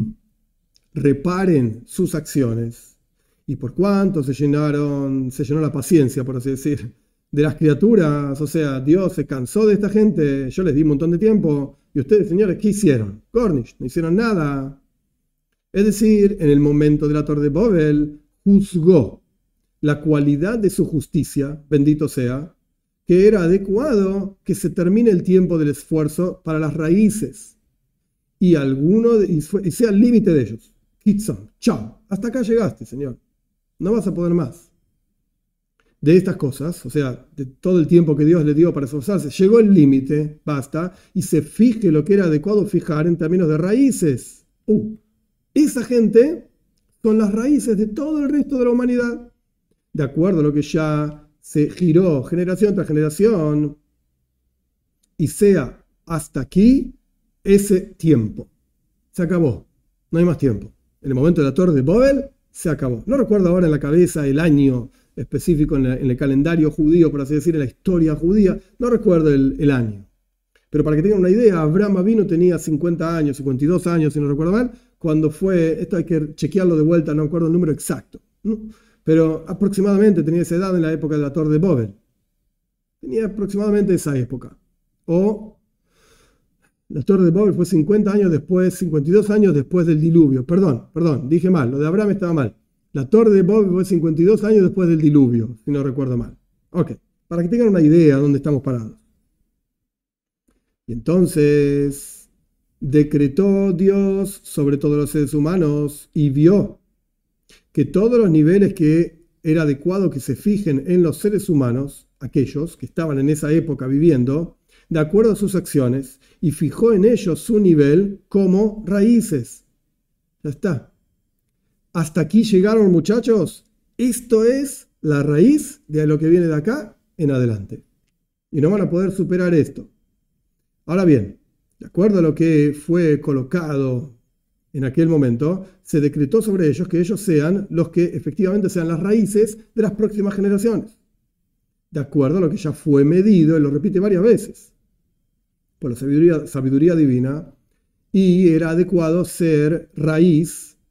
reparen sus acciones. Y por cuánto se llenaron, se llenó la paciencia, por así decir, de las criaturas. O sea, Dios se cansó de esta gente, yo les di un montón de tiempo, y ustedes, señores, ¿qué hicieron? Cornish, no hicieron nada. Es decir, en el momento de la Torre de Babel, juzgó la cualidad de su justicia, bendito sea, que era adecuado que se termine el tiempo del esfuerzo para las raíces. Y alguno de, y, fue, y sea el límite de ellos. Kitson, chao, hasta acá llegaste, Señor. No vas a poder más. De estas cosas, o sea, de todo el tiempo que Dios le dio para esforzarse, llegó el límite, basta, y se fije lo que era adecuado fijar en términos de raíces. Uh, esa gente son las raíces de todo el resto de la humanidad. De acuerdo a lo que ya se giró generación tras generación, y sea hasta aquí ese tiempo. Se acabó. No hay más tiempo. En el momento de la Torre de Babel, se acabó. No recuerdo ahora en la cabeza el año específico en, la, en el calendario judío, por así decir, en la historia judía. No recuerdo el, el año. Pero para que tengan una idea, Abraham Avinu tenía cincuenta años, cincuenta y dos años, si no recuerdo mal, cuando fue, esto hay que chequearlo de vuelta, no recuerdo el número exacto, ¿no? Pero aproximadamente tenía esa edad en la época de la Torre de Babel. Tenía aproximadamente esa época. O la Torre de Babel fue cincuenta años después, cincuenta y dos años después del diluvio. Perdón, perdón, dije mal, lo de Abraham estaba mal. La Torre de Babel fue cincuenta y dos años después del diluvio, si no recuerdo mal. Ok, para que tengan una idea de dónde estamos parados. Y entonces decretó Dios sobre todos los seres humanos y vio que todos los niveles que era adecuado que se fijen en los seres humanos, aquellos que estaban en esa época viviendo, de acuerdo a sus acciones, y fijó en ellos su nivel como raíces. Ya está. Hasta aquí llegaron, muchachos. Esto es la raíz de lo que viene de acá en adelante. Y no van a poder superar esto. Ahora bien, de acuerdo a lo que fue colocado en aquel momento, se decretó sobre ellos que ellos sean los que efectivamente sean las raíces de las próximas generaciones. De acuerdo a lo que ya fue medido, y lo repite varias veces, por la sabiduría, sabiduría divina, y era adecuado ser raíz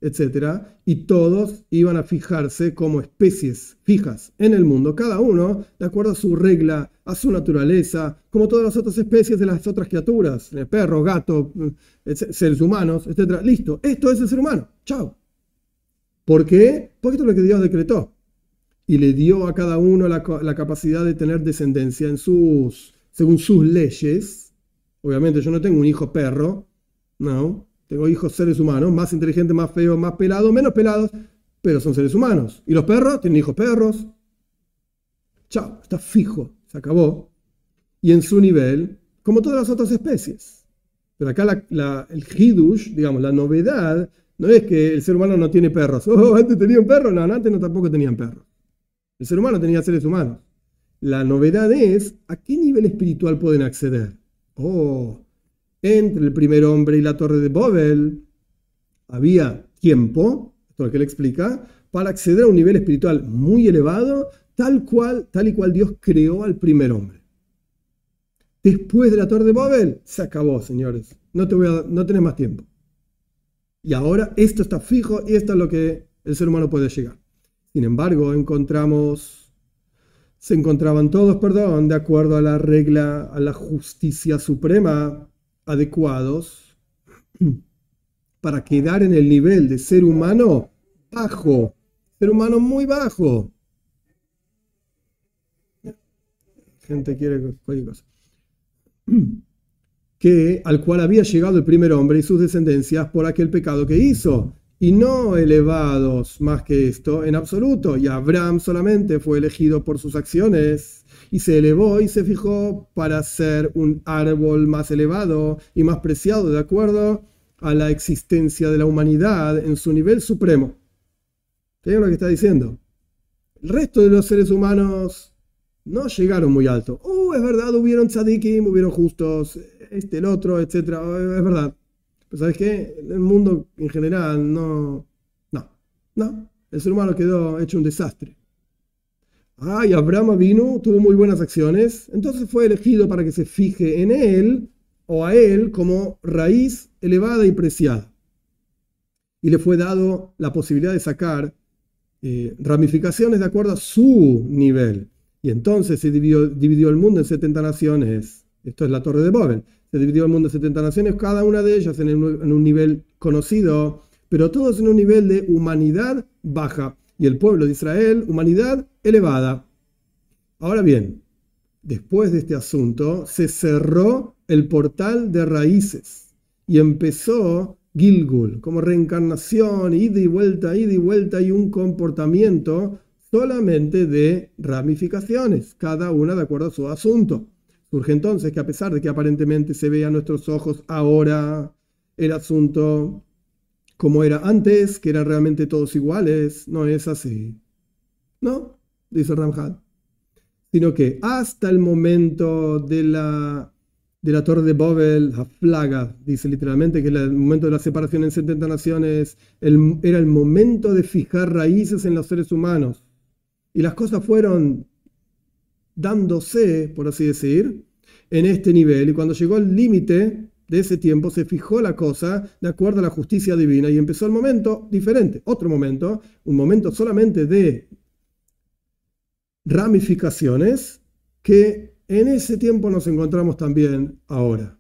etcétera, y todos iban a fijarse como especies fijas en el mundo, cada uno de acuerdo a su regla, a su naturaleza, como todas las otras especies de las otras criaturas, perros, gatos, seres humanos, etcétera. Listo, esto es el ser humano. Chao. ¿Por qué? Porque esto es lo que Dios decretó. Y le dio a cada uno la, la capacidad de tener descendencia en sus, según sus leyes. Obviamente yo no tengo un hijo perro, no. Tengo hijos seres humanos, más inteligentes, más feos, más pelados, menos pelados, pero son seres humanos. Y los perros tienen hijos perros. Chao, está fijo, se acabó. Y en su nivel, como todas las otras especies. Pero acá la, la, el hidush, digamos, la novedad, no es que el ser humano no tiene perros. Oh, antes tenía un perro. No, antes no tampoco tenían perros. El ser humano tenía seres humanos. La novedad es a qué nivel espiritual pueden acceder. Oh, entre el primer hombre y la torre de Babel había tiempo, esto es lo que él explica, para acceder a un nivel espiritual muy elevado, tal cual, tal y cual Dios creó al primer hombre. Después de la torre de Babel, se acabó, señores. No, te voy a, no tenés más tiempo. Y ahora esto está fijo y esto es lo que el ser humano puede llegar. Sin embargo, encontramos, se encontraban todos, perdón, de acuerdo a la regla, a la justicia suprema, adecuados para quedar en el nivel de ser humano bajo, ser humano muy bajo. Gente quiere cualquier cosa. Que, al cual había llegado el primer hombre y sus descendencias por aquel pecado que hizo, y no elevados más que esto en absoluto. Y Abraham solamente fue elegido por sus acciones, y se elevó y se fijó para ser un árbol más elevado y más preciado de acuerdo a la existencia de la humanidad en su nivel supremo. ¿Ven lo que está diciendo? El resto de los seres humanos no llegaron muy alto. Oh, es verdad, hubieron tzadikim, hubieron justos, este, el otro, etcétera. Es verdad. Pero ¿sabes qué? El mundo en general no... No, no. El ser humano quedó hecho un desastre. Ah, y Abraham vino, tuvo muy buenas acciones, entonces fue elegido para que se fije en él o a él como raíz elevada y preciada. Y le fue dado la posibilidad de sacar eh, ramificaciones de acuerdo a su nivel. Y entonces se dividió, dividió el mundo en setenta naciones. Esto es la torre de Babel. Se dividió el mundo en setenta naciones, cada una de ellas en, el, en un nivel conocido, pero todos en un nivel de humanidad baja. Y el pueblo de Israel, humanidad elevada. Ahora bien, después de este asunto, se cerró el portal de raíces y empezó Gilgul, como reencarnación, ida y vuelta, ida y vuelta, y un comportamiento solamente de ramificaciones, cada una de acuerdo a su asunto. Surge entonces que a pesar de que aparentemente se ve a nuestros ojos ahora el asunto como era antes, que eran realmente todos iguales, no es así. No, dice Ramjal. Sino que hasta el momento de la, de la torre de Babel, la plaga, dice literalmente que el momento de la separación en setenta naciones, el, era el momento de fijar raíces en los seres humanos. Y las cosas fueron dándose, por así decir, en este nivel. Y cuando llegó el límite de ese tiempo, se fijó la cosa de acuerdo a la justicia divina y empezó el momento diferente, otro momento, un momento solamente de ramificaciones que en ese tiempo nos encontramos también ahora.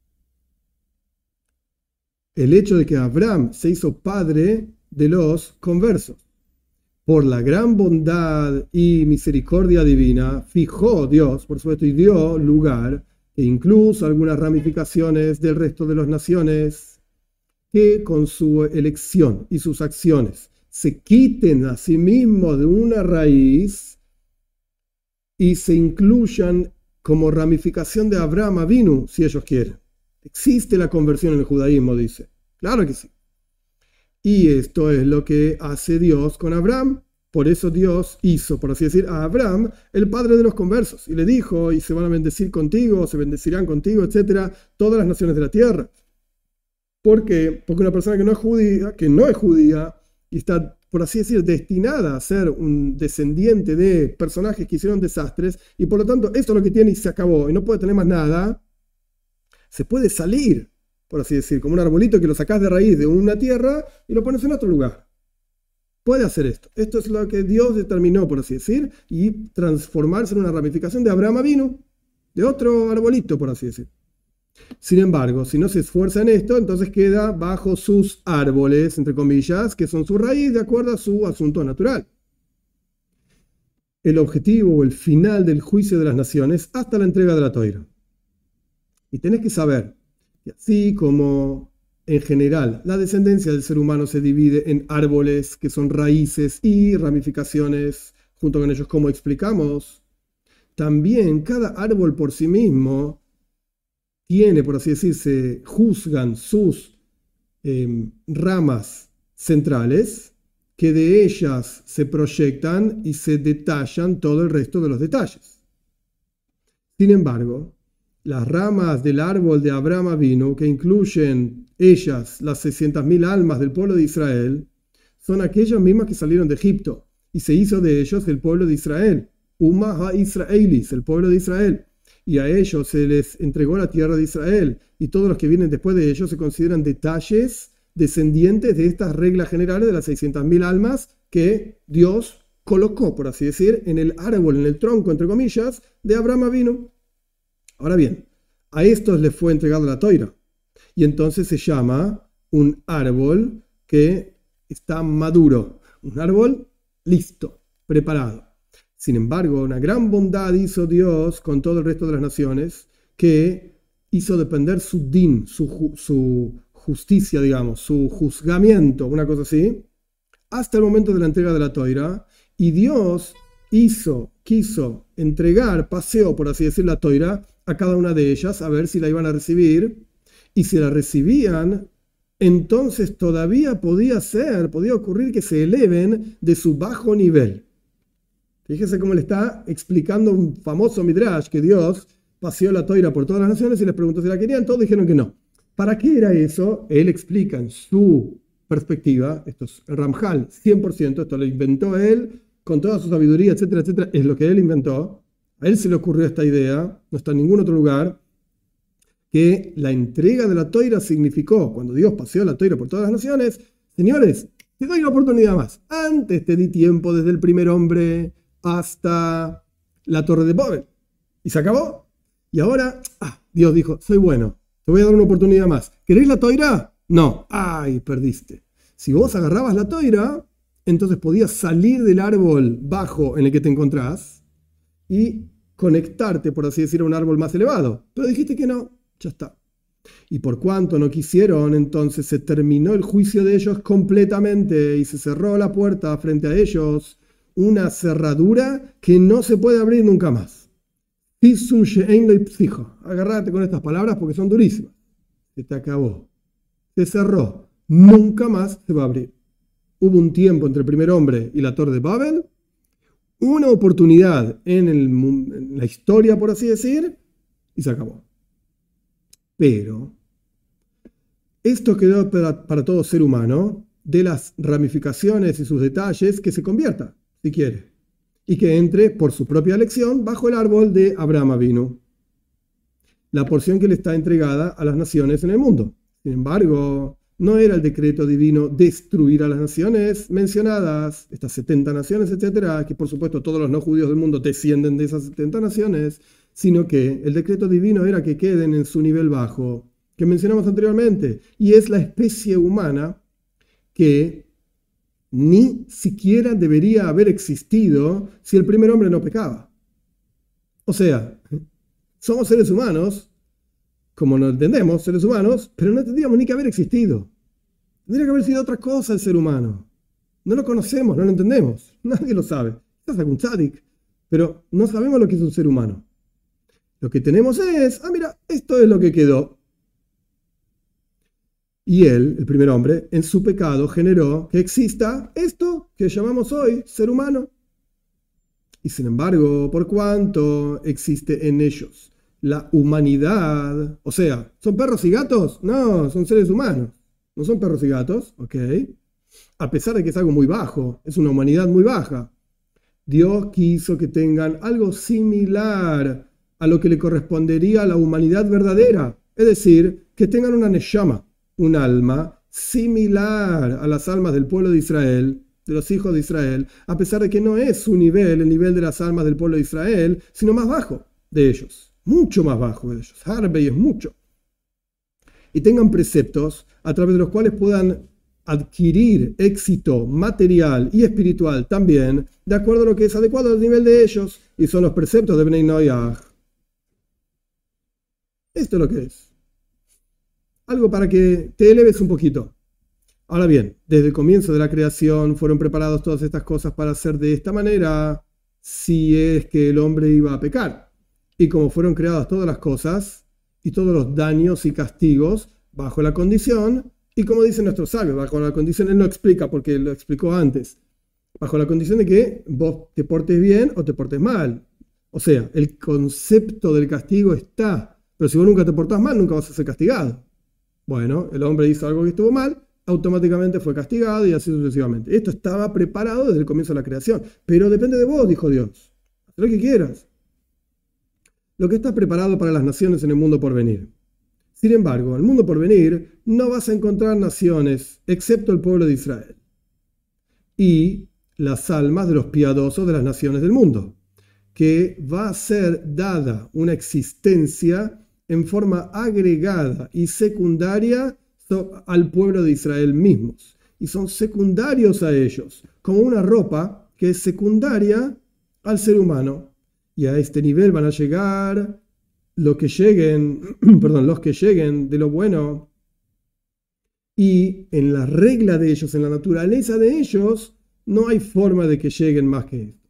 El hecho de que Abraham se hizo padre de los conversos. Por la gran bondad y misericordia divina, fijó Dios, por supuesto, y dio lugar, e incluso algunas ramificaciones del resto de las naciones, que con su elección y sus acciones se quiten a sí mismos de una raíz y se incluyan como ramificación de Abraham Avinu, si ellos quieren. Existe la conversión en el judaísmo, dice. Claro que sí. Y esto es lo que hace Dios con Abraham. Por eso Dios hizo, por así decir, a Abraham el padre de los conversos. Y le dijo, y se van a bendecir contigo, se bendecirán contigo, etcétera, todas las naciones de la tierra. ¿Por qué? Porque una persona que no es judía, que no es judía, y está, por así decir, destinada a ser un descendiente de personajes que hicieron desastres, y por lo tanto, esto es lo que tiene y se acabó, y no puede tener más nada, se puede salir. por así decir, como un arbolito que lo sacás de raíz de una tierra y lo pones en otro lugar. Puede hacer esto. Esto es lo que Dios determinó, por así decir, y transformarse en una ramificación de Abraham Avinu, de otro arbolito, por así decir. Sin embargo, si no se esfuerza en esto, entonces queda bajo sus árboles, entre comillas, que son su raíz de acuerdo a su asunto natural. El objetivo o el final del juicio de las naciones hasta la entrega de la Toira. Y tenés que saber que así como en general la descendencia del ser humano se divide en árboles que son raíces y ramificaciones, junto con ellos como explicamos, también cada árbol por sí mismo tiene, por así decirse, juzgan sus eh, ramas centrales, que de ellas se proyectan y se detallan todo el resto de los detalles. Sin embargo, las ramas del árbol de Abraham Avinu, que incluyen ellas las seiscientas mil almas del pueblo de Israel, son aquellas mismas que salieron de Egipto, y se hizo de ellos el pueblo de Israel, Umma ha-Israelis, el pueblo de Israel. Y a ellos se les entregó la tierra de Israel, y todos los que vienen después de ellos se consideran detalles descendientes de estas reglas generales de las seiscientas mil almas que Dios colocó, por así decir, en el árbol, en el tronco, entre comillas, de Abraham Avinu. Ahora bien, a estos les fue entregada la Toira, y entonces se llama un árbol que está maduro, un árbol listo, preparado. Sin embargo, una gran bondad hizo Dios con todo el resto de las naciones, que hizo depender su din, su, su justicia, digamos, su juzgamiento, una cosa así, hasta el momento de la entrega de la Toira, y Dios hizo, quiso entregar, paseó, por así decir, la Toira a cada una de ellas, a ver si la iban a recibir, y si la recibían, entonces todavía podía ser, podía ocurrir que se eleven de su bajo nivel. Fíjese cómo le está explicando un famoso midrash que Dios paseó la Toira por todas las naciones y les preguntó si la querían, todos dijeron que no. ¿Para qué era eso? Él explica en su perspectiva, esto es Ramjal, cien por ciento, esto lo inventó él con toda su sabiduría, etcétera, etcétera, es lo que él inventó. A él se le ocurrió esta idea, no está en ningún otro lugar, que la entrega de la Toira significó, cuando Dios paseó la Toira por todas las naciones, señores, te doy una oportunidad más. Antes te di tiempo desde el primer hombre hasta la torre de Babel. Y se acabó. Y ahora, ah, Dios dijo, soy bueno, te voy a dar una oportunidad más. ¿Querés la Toira? No. Ay, perdiste. Si vos agarrabas la Toira, entonces podías salir del árbol bajo en el que te encontrás y conectarte, por así decir, a un árbol más elevado. Pero dijiste que no, ya está. Y por cuanto no quisieron, entonces se terminó el juicio de ellos completamente y se cerró la puerta frente a ellos, una cerradura que no se puede abrir nunca más. Agárrate con estas palabras porque son durísimas. Se te acabó. Se cerró. Nunca más se va a abrir. Hubo un tiempo entre el primer hombre y la torre de Babel, una oportunidad en, el, en la historia, por así decir, y se acabó. Pero esto quedó para, para todo ser humano, de las ramificaciones y sus detalles, que se convierta, si quiere, y que entre por su propia elección bajo el árbol de Abraham Avinu, la porción que le está entregada a las naciones en el mundo. Sin embargo, no era el decreto divino destruir a las naciones mencionadas, estas setenta naciones, etcétera, que por supuesto todos los no judíos del mundo descienden de esas setenta naciones, sino que el decreto divino era que queden en su nivel bajo, que mencionamos anteriormente, y es la especie humana que ni siquiera debería haber existido si el primer hombre no pecaba. O sea, somos seres humanos, como no entendemos, seres humanos, pero no tendríamos ni que haber existido. Tendría que haber sido otra cosa el ser humano. No lo conocemos, no lo entendemos, nadie lo sabe. Quizás algún tzadik, pero no sabemos lo que es un ser humano. Lo que tenemos es, ah, mira, esto es lo que quedó. Y él, el primer hombre, en su pecado generó que exista esto que llamamos hoy ser humano. Y sin embargo, por cuanto existe en ellos la humanidad, o sea, ¿son perros y gatos? No, son seres humanos. No son perros y gatos, ¿ok? A pesar de que es algo muy bajo, es una humanidad muy baja. Dios quiso que tengan algo similar a lo que le correspondería a la humanidad verdadera. Es decir, que tengan una neshama, un alma similar a las almas del pueblo de Israel, de los hijos de Israel, a pesar de que no es su nivel, el nivel de las almas del pueblo de Israel, sino más bajo de ellos, mucho más bajo de ellos. Harbe y es mucho. Y tengan preceptos a través de los cuales puedan adquirir éxito material y espiritual también, de acuerdo a lo que es adecuado al nivel de ellos, y son los preceptos de Bnei Noyaj. Esto es lo que es. Algo para que te eleves un poquito. Ahora bien, desde el comienzo de la creación fueron preparadas todas estas cosas para hacer de esta manera, si es que el hombre iba a pecar. Y como fueron creadas todas las cosas, y todos los daños y castigos, bajo la condición, y como dicen nuestros sabios, bajo la condición, él no explica porque lo explicó antes, bajo la condición de que vos te portes bien o te portes mal. O sea, el concepto del castigo está, pero si vos nunca te portás mal, nunca vas a ser castigado. Bueno, el hombre hizo algo que estuvo mal, automáticamente fue castigado y así sucesivamente. Esto estaba preparado desde el comienzo de la creación, pero depende de vos, dijo Dios. Haz lo que quieras. Lo que está preparado para las naciones en el mundo por venir. Sin embargo, en el mundo por venir no vas a encontrar naciones, excepto el pueblo de Israel y las almas de los piadosos de las naciones del mundo, que va a ser dada una existencia en forma agregada y secundaria al pueblo de Israel mismos. Y son secundarios a ellos, como una ropa que es secundaria al ser humano. Y a este nivel van a llegar lo que lleguen, perdón, los que lleguen de lo bueno. Y en la regla de ellos, en la naturaleza de ellos, no hay forma de que lleguen más que esto.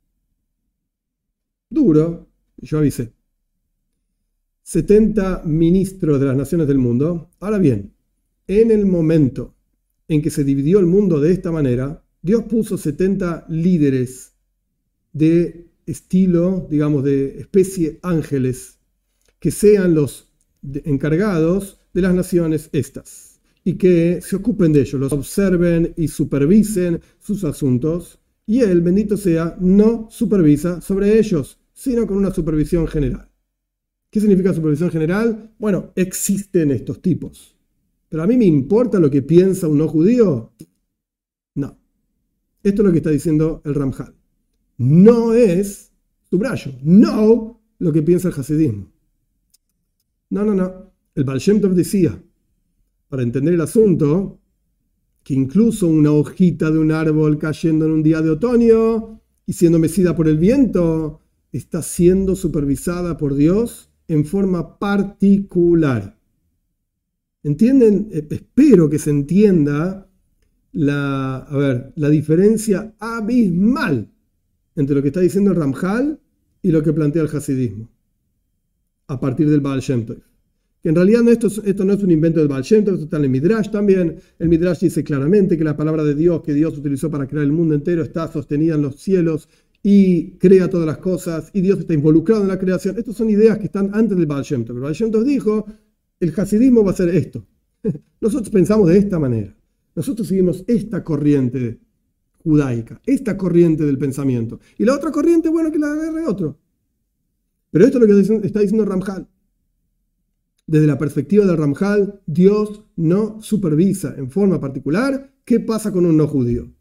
Duro, yo avisé. setenta ministros de las naciones del mundo. Ahora bien, en el momento en que se dividió el mundo de esta manera, Dios puso setenta líderes de estilo, digamos, de especie ángeles, que sean los encargados de las naciones estas, y que se ocupen de ellos, los observen y supervisen sus asuntos, y Él, bendito sea, no supervisa sobre ellos, sino con una supervisión general. ¿Qué significa supervisión general? Bueno, existen estos tipos. ¿Pero a mí me importa lo que piensa un no judío? No. Esto es lo que está diciendo el Ramjal. No es, subrayo, no lo que piensa el hasidismo. No, no, no. El Baal Shem Tov decía, para entender el asunto, que incluso una hojita de un árbol cayendo en un día de otoño y siendo mecida por el viento, está siendo supervisada por Dios en forma particular. ¿Entienden? Espero que se entienda la, a ver, la diferencia abismal entre lo que está diciendo el Ramjal y lo que plantea el hasidismo a partir del Baal Shem Tov. Que en realidad no, esto, esto no es un invento del Baal Shem Tov, esto está en el Midrash también. El Midrash dice claramente que la palabra de Dios que Dios utilizó para crear el mundo entero está sostenida en los cielos y crea todas las cosas, y Dios está involucrado en la creación. Estas son ideas que están antes del Baal Shem Tov. El Baal Shem Tov dijo, el hasidismo va a ser esto. Nosotros pensamos de esta manera. Nosotros seguimos esta corriente judaica, esta corriente del pensamiento. Y la otra corriente, bueno, que la agarre otro. Pero esto es lo que está diciendo Ramjal. Desde la perspectiva del Ramjal, Dios no supervisa en forma particular qué pasa con un no judío.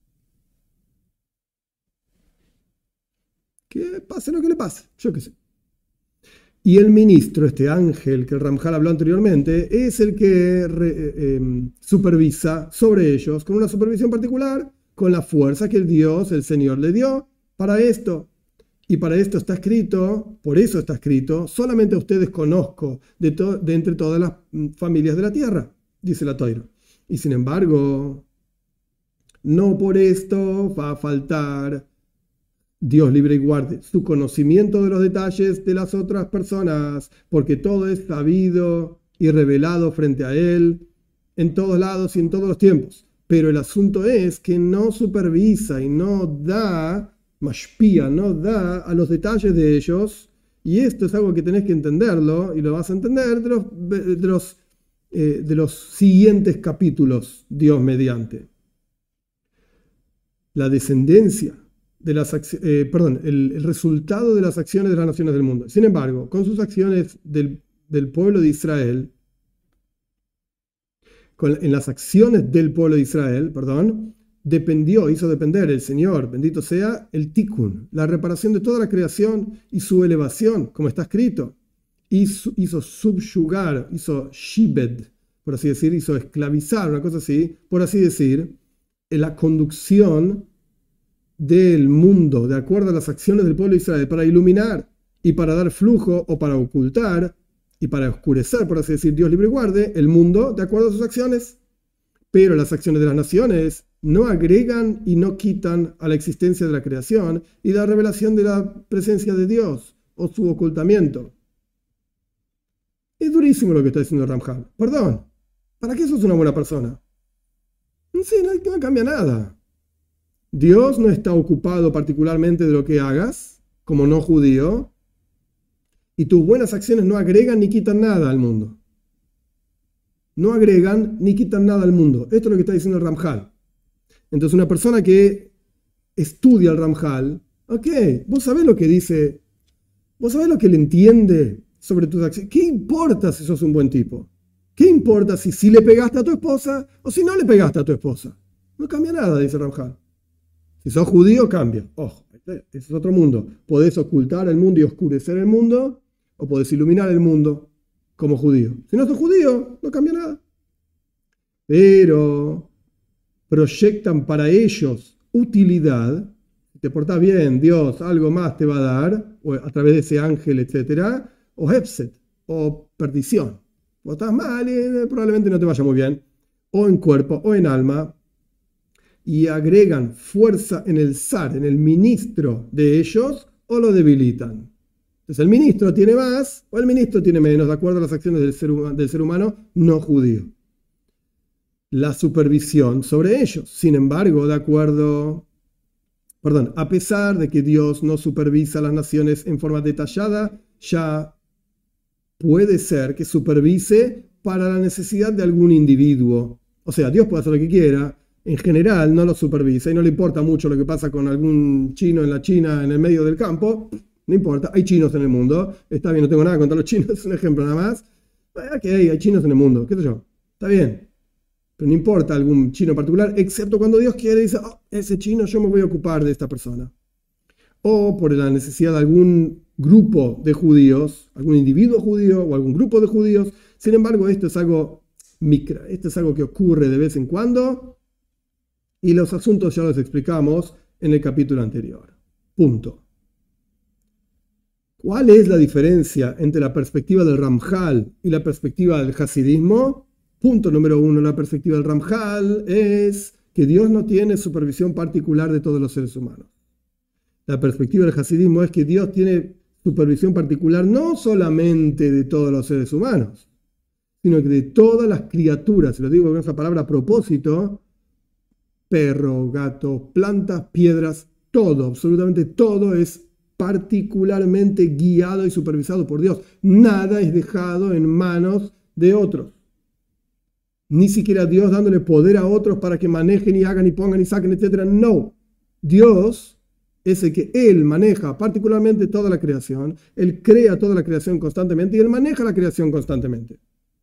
Que pase lo que le pase, yo qué sé. Y el ministro, este ángel que el Ramjal habló anteriormente, es el que re, eh, supervisa sobre ellos con una supervisión particular, con la fuerza que el Dios, el Señor, le dio para esto. Y para esto está escrito, por eso está escrito, solamente a ustedes conozco de, to, de entre todas las familias de la tierra, dice la Torá. Y sin embargo, no por esto va a faltar, Dios libre y guarde, su conocimiento de los detalles de las otras personas, porque todo es sabido y revelado frente a Él en todos lados y en todos los tiempos. Pero el asunto es que no supervisa y no da, mashpía, no da a los detalles de ellos, y esto es algo que tenés que entenderlo, y lo vas a entender de los, de los, eh, de los siguientes capítulos, Dios mediante. La descendencia de las eh, perdón, el, el resultado de las acciones de las naciones del mundo. Sin embargo, con sus acciones del, del pueblo de Israel, con, en las acciones del pueblo de Israel, perdón, dependió, hizo depender el Señor, bendito sea, el tikkun, la reparación de toda la creación y su elevación, como está escrito. Hizo, hizo subyugar, hizo shibed, por así decir, hizo esclavizar, una cosa así, por así decir, en la conducción del mundo de acuerdo a las acciones del pueblo de Israel para iluminar y para dar flujo o para ocultar y para oscurecer, por así decir, Dios libre y guarde, el mundo de acuerdo a sus acciones. Pero las acciones de las naciones no agregan y no quitan a la existencia de la creación y la revelación de la presencia de Dios o su ocultamiento. Es durísimo lo que está diciendo Ramjal. Perdón, ¿para qué sos una buena persona? Sí, no, no cambia nada. Dios no está ocupado particularmente de lo que hagas, como no judío, y tus buenas acciones no agregan ni quitan nada al mundo. No agregan ni quitan nada al mundo. Esto es lo que está diciendo el Ramjal. Entonces una persona que estudia el Ramjal, ok, vos sabés lo que dice, vos sabés lo que él entiende sobre tus acciones. ¿Qué importa si sos un buen tipo? ¿Qué importa si, si le pegaste a tu esposa o si no le pegaste a tu esposa? No cambia nada, dice Ramjal. Si sos judío, cambia. Ojo, ese es otro mundo. Podés ocultar el mundo y oscurecer el mundo, o podés iluminar el mundo como judío. Si no sos judío, no cambia nada. Pero proyectan para ellos utilidad. Si te portás bien, Dios algo más te va a dar, o a través de ese ángel, etcétera, o hefset, o perdición. Vos estás mal y probablemente no te vaya muy bien, o en cuerpo, o en alma. Y agregan fuerza en el zar, en el ministro de ellos, o lo debilitan. Entonces el ministro tiene más, o el ministro tiene menos, de acuerdo a las acciones del ser, del ser humano no judío. La supervisión sobre ellos. Sin embargo, de acuerdo, perdón, a pesar de que Dios no supervisa a las naciones en forma detallada, ya puede ser que supervise para la necesidad de algún individuo. O sea, Dios puede hacer lo que quiera. En general no lo supervisa y no le importa mucho lo que pasa con algún chino en la China en el medio del campo. No importa, hay chinos en el mundo. Está bien, no tengo nada contra los chinos, es un ejemplo nada más. Ok, hay chinos en el mundo, qué sé yo. Está bien. Pero no importa algún chino en particular, excepto cuando Dios quiere y dice, oh, ese chino yo me voy a ocupar de esta persona. O por la necesidad de algún grupo de judíos, algún individuo judío o algún grupo de judíos. Sin embargo, esto es algo micra, esto es algo que ocurre de vez en cuando. Y los asuntos ya los explicamos en el capítulo anterior. Punto. ¿Cuál es la diferencia entre la perspectiva del Ramjal y la perspectiva del hasidismo? Punto número uno. La perspectiva del Ramjal es que Dios no tiene supervisión particular de todos los seres humanos. La perspectiva del hasidismo es que Dios tiene supervisión particular no solamente de todos los seres humanos, sino que de todas las criaturas. Se lo digo con esa palabra a propósito. Perro, gato, plantas, piedras, todo, absolutamente todo es particularmente guiado y supervisado por Dios. Nada es dejado en manos de otros. Ni siquiera Dios dándole poder a otros para que manejen y hagan y pongan y saquen, etcétera. No. Dios es el que Él maneja particularmente toda la creación. Él crea toda la creación constantemente y Él maneja la creación constantemente.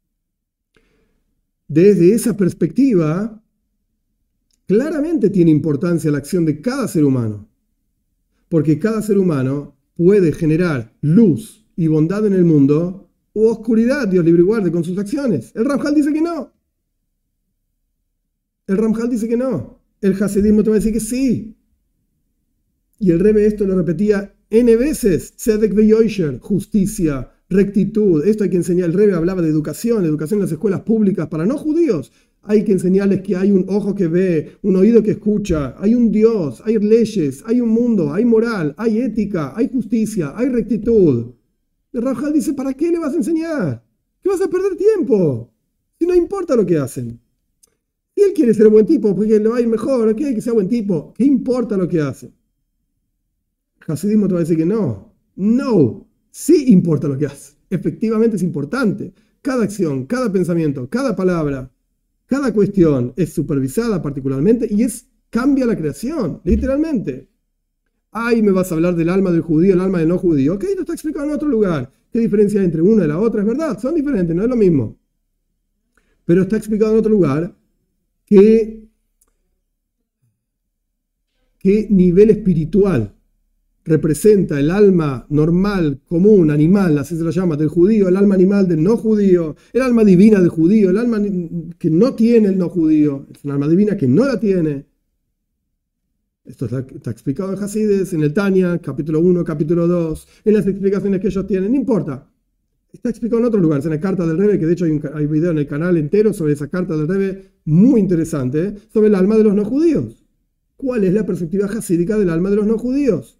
Desde esa perspectiva, claramente tiene importancia la acción de cada ser humano, porque cada ser humano puede generar luz y bondad en el mundo o oscuridad, Dios libre y guarde, con sus acciones. El Ramjal dice que no. El Ramjal dice que no. El hasidismo te va a decir que sí. Y el Rebbe esto lo repetía N veces. Tzedek ve'yosher, justicia, rectitud. Esto hay que enseñar. El Rebbe hablaba de educación, educación en las escuelas públicas para no judíos. Hay que enseñarles que hay un ojo que ve, un oído que escucha, hay un Dios, hay leyes, hay un mundo, hay moral, hay ética, hay justicia, hay rectitud. El Ramjal dice, ¿para qué le vas a enseñar? ¿Qué vas a perder tiempo? Si no importa lo que hacen. Si él quiere ser buen tipo, porque le va a ir mejor, ok, que sea buen tipo. ¿Qué importa lo que hace? El hasidismo te va a decir que no. No, sí importa lo que hace. Efectivamente es importante. Cada acción, cada pensamiento, cada palabra, cada cuestión es supervisada particularmente y es cambia la creación, literalmente. Ay, me vas a hablar del alma del judío, el alma del no judío. Ok, lo está explicado en otro lugar. ¿Qué diferencia hay entre una y la otra? Es verdad, son diferentes, no es lo mismo. Pero está explicado en otro lugar que, qué nivel espiritual representa el alma normal, común, animal, así se lo llama, del judío, el alma animal del no judío, el alma divina del judío, el alma que no tiene el no judío, es un alma divina que no la tiene. Esto está, está explicado en Hasides, en el Tanya, capítulo uno, capítulo dos, en las explicaciones que ellos tienen, no importa. Está explicado en otros lugares, en la carta del Rebbe, que de hecho hay un, hay un video en el canal entero sobre esa carta del Rebbe, muy interesante, ¿eh? Sobre el alma de los no judíos. ¿Cuál es la perspectiva hasídica del alma de los no judíos?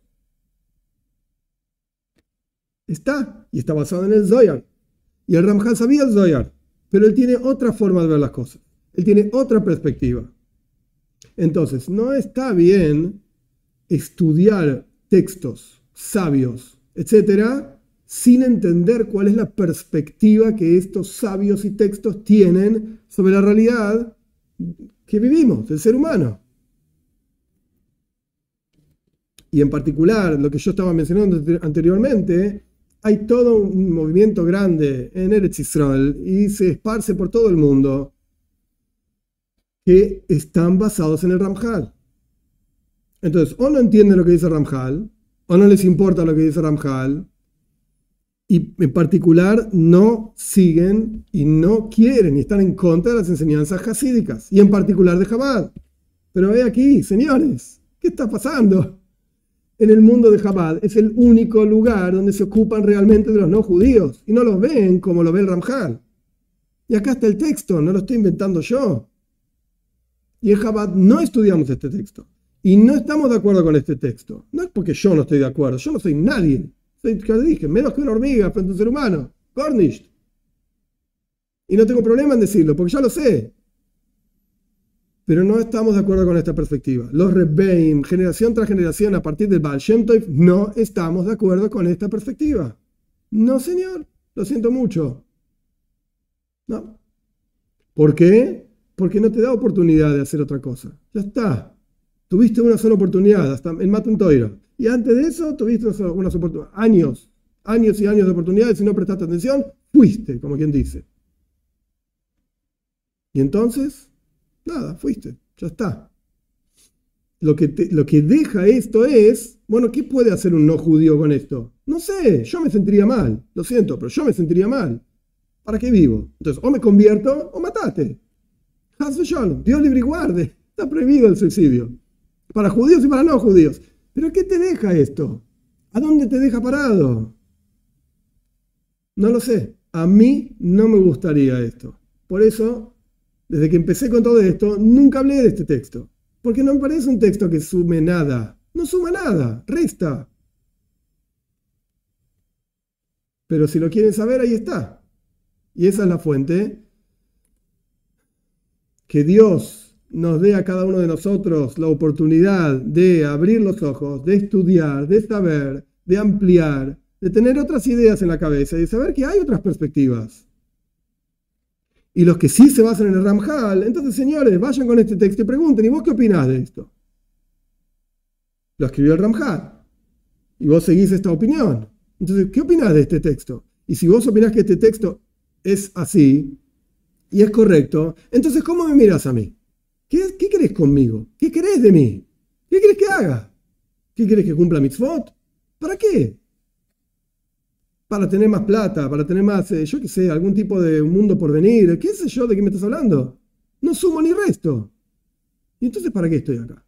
Está, y está basado en el Zohar. Y el Ramjal sabía el Zohar, pero él tiene otra forma de ver las cosas. Él tiene otra perspectiva. Entonces, no está bien estudiar textos sabios, etcétera, sin entender cuál es la perspectiva que estos sabios y textos tienen sobre la realidad que vivimos, del ser humano. Y en particular, lo que yo estaba mencionando anteriormente, hay todo un movimiento grande en Eretz Israel y se esparce por todo el mundo que están basados en el Ramjal. Entonces, o no entienden lo que dice Ramjal, o no les importa lo que dice Ramjal, y en particular no siguen y no quieren y están en contra de las enseñanzas hasídicas, y en particular de Chabad. Pero ve aquí, señores, ¿qué está pasando? En el mundo de Chabad es el único lugar donde se ocupan realmente de los no judíos y no los ven como lo ve el Ramjal. Y acá está el texto, no lo estoy inventando yo. Y en Chabad no estudiamos este texto y no estamos de acuerdo con este texto. No es porque yo no estoy de acuerdo, yo no soy nadie. Soy, como dije, menos que una hormiga frente a un ser humano. Gornish. Y no tengo problema en decirlo porque ya lo sé. Pero no estamos de acuerdo con esta perspectiva. Los Rebbeim, generación tras generación, a partir del Baal Shem Tov, no estamos de acuerdo con esta perspectiva. No, señor. Lo siento mucho. No. ¿Por qué? Porque no te da oportunidad de hacer otra cosa. Ya está. Tuviste una sola oportunidad, hasta en Matan Torah. Y antes de eso, tuviste unas oportunidades. Años, años y años de oportunidades. Si no prestaste atención, fuiste, como quien dice. Y entonces... nada, fuiste, ya está. Lo que, te, lo que deja esto es, bueno, ¿qué puede hacer un no judío con esto? No sé, yo me sentiría mal, lo siento, pero yo me sentiría mal. ¿Para qué vivo? Entonces, o me convierto o matate. Dios libre y guarde, está prohibido el suicidio. Para judíos y para no judíos. ¿Pero qué te deja esto? ¿A dónde te deja parado? No lo sé, a mí no me gustaría esto. Por eso... desde que empecé con todo esto, nunca hablé de este texto. Porque no me parece un texto que sume nada. No suma nada, resta. Pero si lo quieren saber, ahí está. Y esa es la fuente. Que Dios nos dé a cada uno de nosotros la oportunidad de abrir los ojos, de estudiar, de saber, de ampliar, de tener otras ideas en la cabeza y de saber que hay otras perspectivas. Y los que sí se basan en el Ramjal, entonces, señores, vayan con este texto y pregunten, ¿y vos qué opinás de esto? Lo escribió el Ramjal. Y vos seguís esta opinión. Entonces, ¿qué opinás de este texto? Y si vos opinás que este texto es así, y es correcto, entonces, ¿cómo me mirás a mí? ¿Qué, qué querés conmigo? ¿Qué querés de mí? ¿Qué querés que haga? ¿Qué querés que cumpla mitzvot? ¿Para qué? Para tener más plata, para tener más, eh, yo qué sé, algún tipo de mundo por venir, qué sé yo, de qué me estás hablando. No sumo ni resto. ¿Y entonces para qué estoy acá?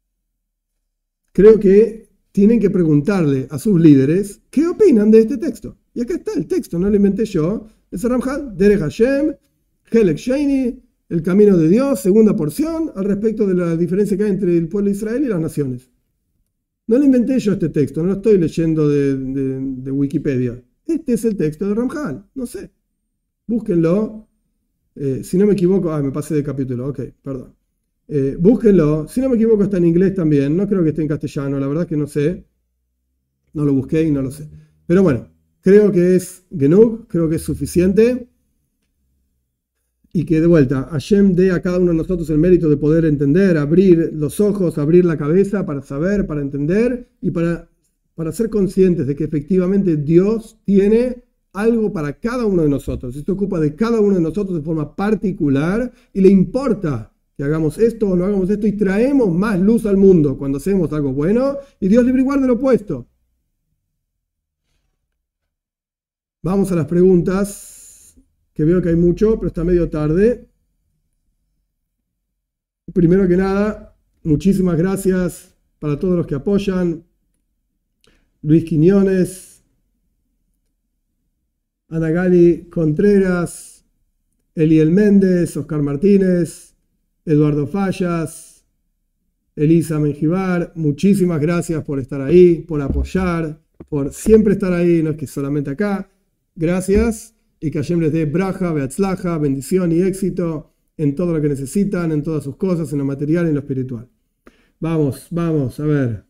Creo que tienen que preguntarle a sus líderes qué opinan de este texto. Y acá está el texto, no lo inventé yo. Es Ramjal, Derech Hashem, Helek Sheini, el camino de Dios, segunda porción, al respecto de la diferencia que hay entre el pueblo de Israel y las naciones. No lo inventé yo este texto, no lo estoy leyendo de, de, de Wikipedia. Este es el texto de Ramjal, no sé. Búsquenlo. Eh, si no me equivoco, ah, me pasé de capítulo, ok, perdón. Eh, búsquenlo. Si no me equivoco, está en inglés también. No creo que esté en castellano, la verdad que no sé. No lo busqué y no lo sé. Pero bueno, creo que es genug, creo que es suficiente. Y que de vuelta, Hashem dé a cada uno de nosotros el mérito de poder entender, abrir los ojos, abrir la cabeza para saber, para entender y para, para ser conscientes de que efectivamente Dios tiene algo para cada uno de nosotros. Esto ocupa de cada uno de nosotros de forma particular y le importa que hagamos esto o no hagamos esto y traemos más luz al mundo cuando hacemos algo bueno y Dios libre y guarde lo opuesto. Vamos a las preguntas, que veo que hay mucho, pero está medio tarde. Primero que nada, muchísimas gracias para todos los que apoyan. Luis Quiñones, Ana Gali Contreras, Eliel Méndez, Oscar Martínez, Eduardo Fallas, Elisa Menjivar, muchísimas gracias por estar ahí, por apoyar, por siempre estar ahí, no es que solamente acá. Gracias y que Hashem les dé braja, beatzlaja, bendición y éxito en todo lo que necesitan, en todas sus cosas, en lo material y en lo espiritual. Vamos, vamos, a ver.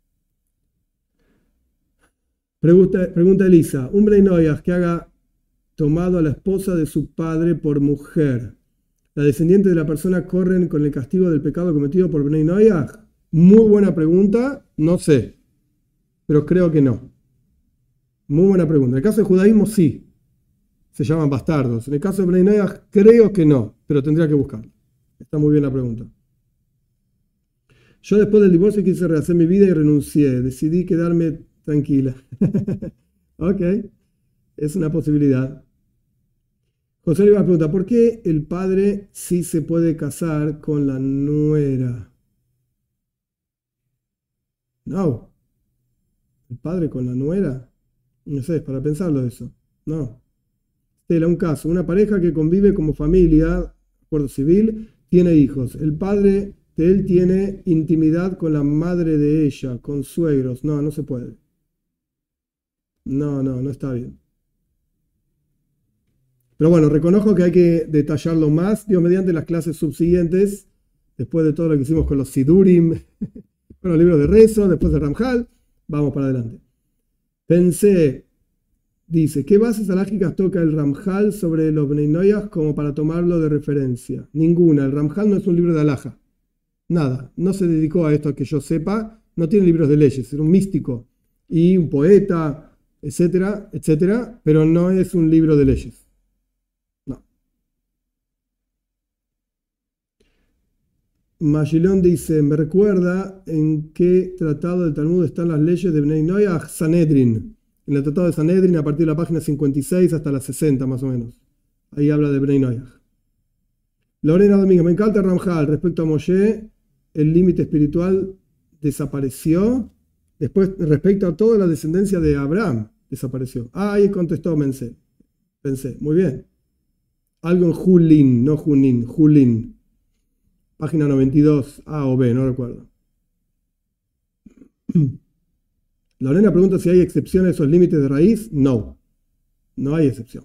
Pregunta, pregunta Elisa, un Bnei Noyaj que haga tomado a la esposa de su padre por mujer, ¿la descendiente de la persona corren con el castigo del pecado cometido por Bnei Noyaj? Muy buena pregunta, no sé, pero creo que no. Muy buena pregunta. En el caso del judaísmo sí, se llaman bastardos. En el caso de Bnei Noyaj creo que no, pero tendría que buscarlo. Está muy bien la pregunta. Yo después del divorcio quise rehacer mi vida y renuncié. Decidí quedarme tranquila. Ok, es una posibilidad. José Oliva pregunta, ¿por qué el padre sí se puede casar con la nuera? No. ¿El padre con la nuera? No sé, es para pensarlo eso. No. Estela, un caso. Una pareja que convive como familia, acuerdo civil, tiene hijos. El padre de él tiene intimidad con la madre de ella, con suegros. No, no se puede. No, no, no está bien. Pero bueno, reconozco que hay que detallarlo más, Dios mediante las clases subsiguientes, después de todo lo que hicimos con los Sidurim, con los libros de rezo, después de Ramjal, vamos para adelante. Pensé, dice, ¿qué bases alágicas toca el Ramjal sobre los Bnei Noyaj como para tomarlo de referencia? Ninguna, el Ramjal no es un libro de alhaja, nada, no se dedicó a esto que yo sepa, no tiene libros de leyes, era un místico y un poeta, etcétera, etcétera, pero no es un libro de leyes. Magilón dice, me recuerda en qué tratado del Talmud están las leyes de Bnei Noyaj, Sanedrin. En el tratado de Sanedrin, a partir de la página cincuenta y seis hasta la sesenta más o menos. Ahí habla de Bnei Noyaj. Lorena Domingo, me encanta Ramjal. Respecto a Moshe, el límite espiritual desapareció. Después, respecto a toda la descendencia de Abraham, desapareció. Ah, ahí contestó Pensé. Pensé, muy bien. Algo en Julin, no Junin, Julin. Página noventa y dos, A o B, no recuerdo. Lorena pregunta si hay excepción a esos límites de raíz. No, no hay excepción.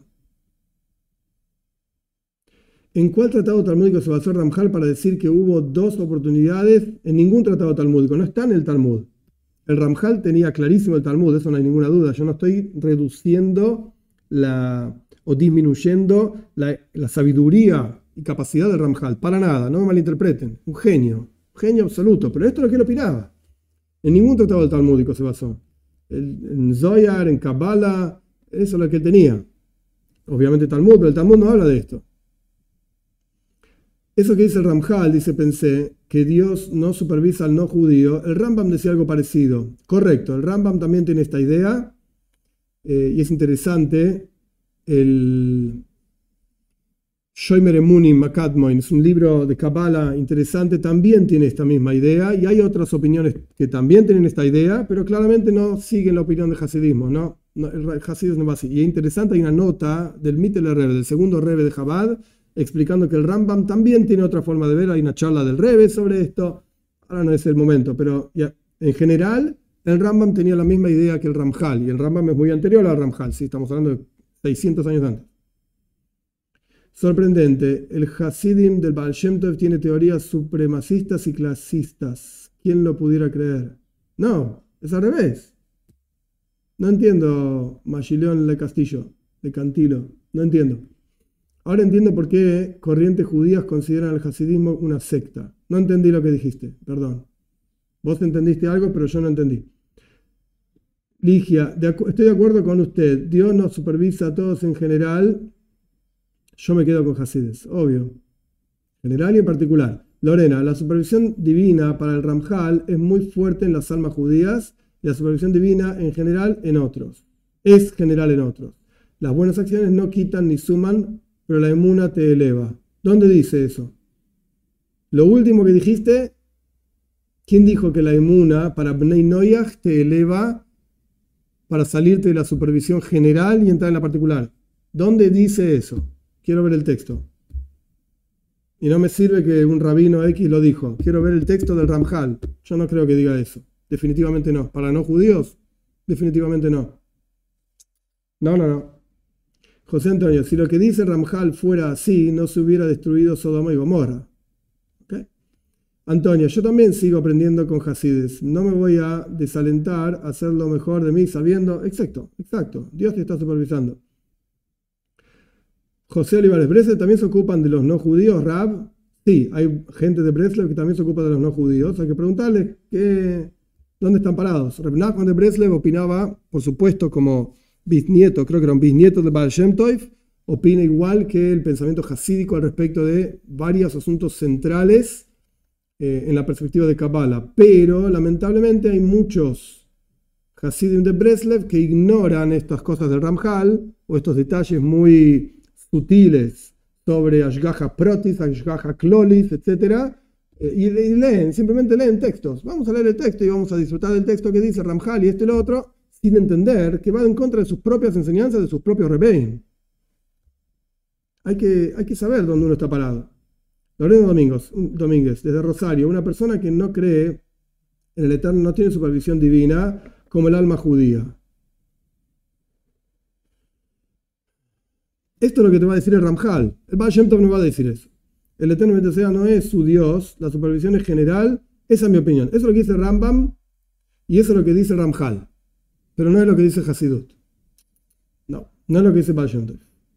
¿En cuál tratado talmúdico se basó Ramjal para decir que hubo dos oportunidades? En ningún tratado talmúdico, no está en el Talmud. El Ramjal tenía clarísimo el Talmud, eso no hay ninguna duda. Yo no estoy reduciendo la, o disminuyendo la, la sabiduría y capacidad del Ramjal, para nada, no me malinterpreten, un genio, un genio absoluto, pero esto es lo que él opinaba. En ningún tratado talmúdico se basó. En Zohar, en Kabbalah, eso es lo que él tenía. Obviamente Talmud, pero el Talmud no habla de esto. Eso que dice el Ramjal, dice Pensé, que Dios no supervisa al no judío, el Rambam decía algo parecido. Correcto, el Rambam también tiene esta idea, eh, y es interesante, el Shomer Emunim Makadmoin, es un libro de Kabbalah interesante, también tiene esta misma idea, y hay otras opiniones que también tienen esta idea, pero claramente no siguen la opinión del hasidismo, ¿no? No, el hasidismo no va así. Y es interesante, hay una nota del Mitteler Rebbe, del segundo Rebbe de Chabad, explicando que el Rambam también tiene otra forma de ver, hay una charla del Rebbe sobre esto, ahora no es el momento, pero ya, en general, el Rambam tenía la misma idea que el Ramjal, y el Rambam es muy anterior al Ramjal, sí, estamos hablando de seiscientos años antes. Sorprendente, el Hasidim del Baal Shem Tov tiene teorías supremacistas y clasistas. ¿Quién lo pudiera creer? No, es al revés. No entiendo, Magilón de Castillo, de Cantilo, no entiendo. Ahora entiendo por qué corrientes judías consideran al hasidismo una secta. No entendí lo que dijiste, perdón. Vos entendiste algo, pero yo no entendí. Ligia, de estoy de acuerdo con usted. Dios nos supervisa a todos en general. Yo me quedo con Hasides, obvio. General y en particular. Lorena, la supervisión divina para el Ramjal es muy fuerte en las almas judías y la supervisión divina en general en otros. Es general en otros. Las buenas acciones no quitan ni suman, pero la emuna te eleva. ¿Dónde dice eso? Lo último que dijiste, ¿quién dijo que la emuna para Bnei Noyaj te eleva para salirte de la supervisión general y entrar en la particular? ¿Dónde dice eso? Quiero ver el texto. Y no me sirve que un rabino X lo dijo. Quiero ver el texto del Ramjal. Yo no creo que diga eso. Definitivamente no. Para no judíos, definitivamente no. No, no, no. José Antonio, si lo que dice Ramjal fuera así, no se hubiera destruido Sodoma y Gomorra. ¿Okay? Antonio, yo también sigo aprendiendo con Hasides. No me voy a desalentar a hacer lo mejor de mí sabiendo. Exacto, exacto. Dios te está supervisando. José Olivares, ¿Breslev también se ocupan de los no judíos, Rab? Sí, hay gente de Breslev que también se ocupa de los no judíos. Hay que preguntarles qué, dónde están parados. Reb Nachman de Breslev opinaba, por supuesto, como bisnieto, creo que era un bisnieto de Baal Shem Tov, opina igual que el pensamiento hasídico al respecto de varios asuntos centrales eh, en la perspectiva de Kabbalah. Pero, lamentablemente, hay muchos hasidim de Breslev que ignoran estas cosas del Ramjal o estos detalles muy sutiles sobre Ashgaha Protis, Ashgaha Klolis, etcétera, eh, y, y leen, simplemente leen textos. Vamos a leer el texto y vamos a disfrutar del texto que dice Ramjal y este y lo otro, sin entender que va en contra de sus propias enseñanzas, de sus propios rebellion. Hay que, hay que saber dónde uno está parado. Lorena Domingos, Domínguez, desde Rosario, una persona que no cree en el Eterno, no tiene supervisión divina como el alma judía. Esto es lo que te va a decir el Ramjal. El Baal Shem Tov no va a decir eso. El Eterno bendito sea no es su Dios, la supervisión es general. Esa es mi opinión. Eso es lo que dice Rambam y eso es lo que dice Ramjal. Pero no es lo que dice Hasidut. No, no es lo que dice Baal Shem Tov.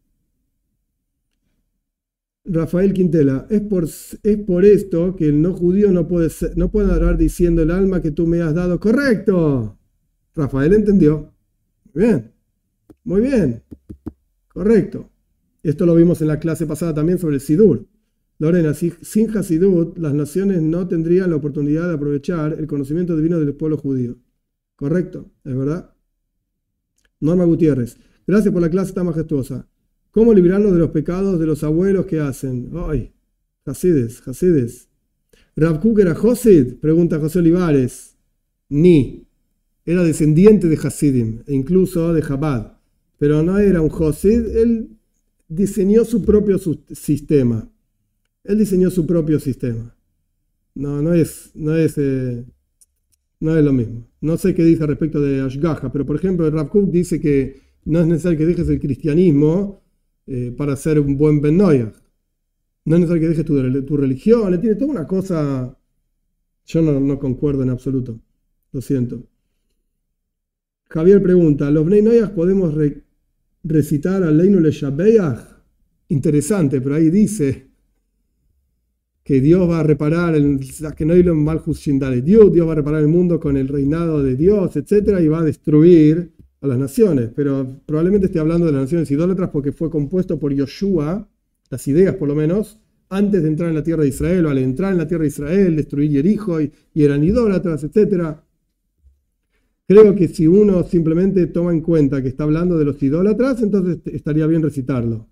Rafael Quintela, es por, es por esto que el no judío no puede, ser, no puede adorar diciendo el alma que tú me has dado. ¡Correcto! Rafael entendió. Muy bien. Muy bien. Correcto. Esto lo vimos en la clase pasada también sobre el Sidur. Lorena, si, sin Hasidut, las naciones no tendrían la oportunidad de aprovechar el conocimiento divino del pueblo judío. Correcto, es verdad. Norma Gutiérrez, gracias por la clase tan majestuosa. ¿Cómo librarnos de los pecados de los abuelos que hacen? Ay, Hasides, Hasides. ¿Rav Kook era Hasid? Pregunta José Olivares. Ni. Era descendiente de Hasidim, e incluso de Chabad. Pero no era un Hasid, él diseñó su propio sistema. Él diseñó su propio sistema. No, no es, no es, eh, no es lo mismo. No sé qué dice respecto de Ashgaha, pero por ejemplo, el Rav Kook dice que no es necesario que dejes el cristianismo eh, para ser un buen Ben Noyaj. No es necesario que dejes tu, tu religión. Él tiene toda una cosa. Yo no, no concuerdo en absoluto. Lo siento. Javier pregunta, ¿los Bnei Noyaj podemos re, recitar Aleinu Leshabeach? Interesante, pero ahí dice que Dios va a reparar el Zakenoilon Malchus Shindale Dios, Dios va a reparar el mundo con el reinado de Dios, etcétera, y va a destruir a las naciones. Pero probablemente esté hablando de las naciones idólatras porque fue compuesto por Yoshua, las ideas por lo menos, antes de entrar en la tierra de Israel, o al entrar en la tierra de Israel, destruir Jericho y, y eran idólatras, etcétera. Creo que si uno simplemente toma en cuenta que está hablando de los idólatras, entonces estaría bien recitarlo.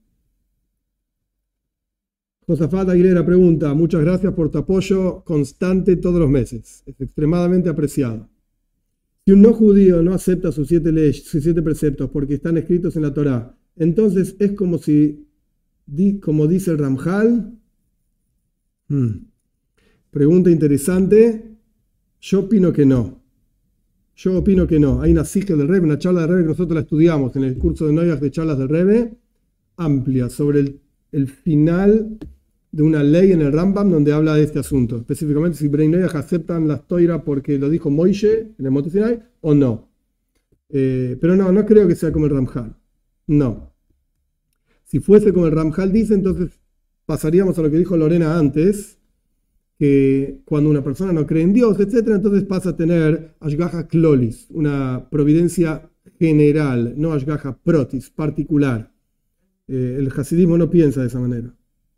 Josafat Aguilera pregunta, muchas gracias por tu apoyo constante todos los meses. Es extremadamente apreciado. Si un no judío no acepta sus siete leyes, sus siete preceptos porque están escritos en la Torá, entonces es como si, como dice el Ramjal. Hmm. Pregunta interesante. Yo opino que no. Yo opino que no. Hay una sija del Rebbe, una charla del Rebbe que nosotros la estudiamos en el curso de Noyaj de charlas del Rebbe, amplia, sobre el, el final de una ley en el Rambam donde habla de este asunto. Específicamente si Bnei Noyaj aceptan las Toira porque lo dijo Moishe en el Monte Sinai o no. Eh, pero no, no creo que sea como el Ramjal. No. Si fuese como el Ramjal dice, entonces pasaríamos a lo que dijo Lorena antes, que cuando una persona no cree en Dios, etcétera, entonces pasa a tener Ashgaha Klolis, una providencia general, no Ashgaha Protis, particular. Eh, el hasidismo no piensa de esa manera.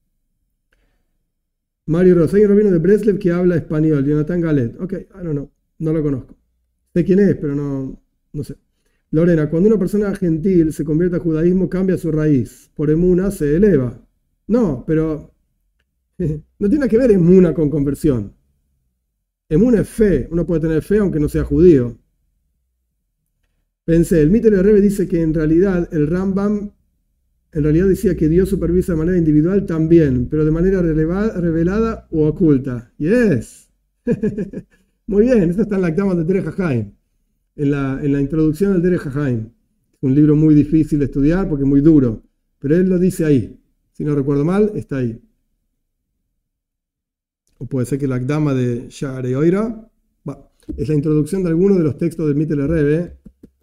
Mario Rosa, hay un rabino de Breslev que habla español, Jonathan Galet. Ok, I don't know, no lo conozco. Sé quién es, pero no, no sé. Lorena, cuando una persona gentil se convierte al judaísmo, cambia su raíz. Por emuna se eleva. No, pero no tiene que ver emuna con conversión. Emuna es fe. Uno puede tener fe aunque no sea judío. Pensé, el Mittler Rebbe dice que en realidad el Rambam en realidad decía que Dios supervisa de manera individual también, pero de manera relevada, revelada o oculta. Yes. Muy bien, esto está en la Akdama de Derech HaChaim, en la, en la introducción del Derech HaChaim. Un libro muy difícil de estudiar porque es muy duro, pero él lo dice ahí. Si no recuerdo mal, está ahí. O puede ser que la Akdama de Sha'arei Oira es la introducción de alguno de los textos del Mittler Rebbe.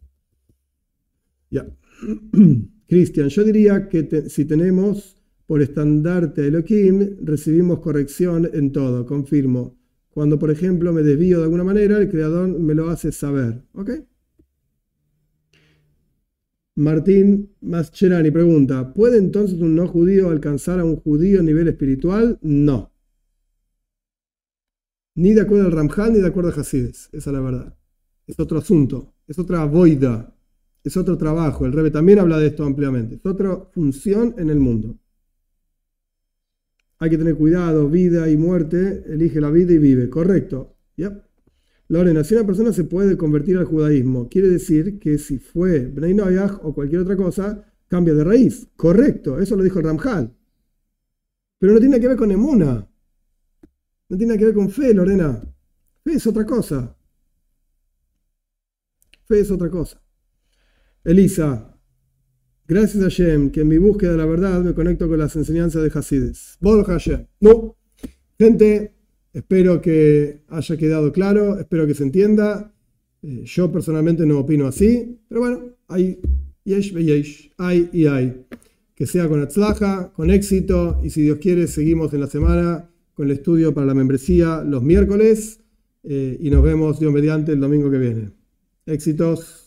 Ya. Cristian, yo diría que te, si tenemos por estandarte a Elohim, recibimos corrección en todo, confirmo. Cuando, por ejemplo, me desvío de alguna manera, el Creador me lo hace saber. ¿Ok? Martín Mascherani pregunta, ¿puede entonces un no judío alcanzar a un judío a nivel espiritual? No. Ni de acuerdo al Ramjal, ni de acuerdo a Hasides. Esa es la verdad. Es otro asunto, es otra voida. Es otro trabajo, el Rebbe también habla de esto ampliamente. Es otra función en el mundo. Hay que tener cuidado, vida y muerte, elige la vida y vive. Correcto. Yep. Lorena, si una persona se puede convertir al judaísmo, quiere decir que si fue Bnei Noyaj o cualquier otra cosa, cambia de raíz. Correcto, eso lo dijo el Ramjal. Pero no tiene que ver con emuna. No tiene que ver con fe, Lorena. Fe es otra cosa. Fe es otra cosa. Elisa, gracias a Hashem, que en mi búsqueda de la verdad me conecto con las enseñanzas de Hasides. Baruch Hashem. No, gente, espero que haya quedado claro, espero que se entienda. Eh, yo personalmente no opino así, pero bueno, hay yesh ve yesh, hay y hay. Que sea con atzlaja, con éxito, y si Dios quiere, seguimos en la semana con el estudio para la membresía los miércoles, eh, y nos vemos Dios mediante el domingo que viene. Éxitos.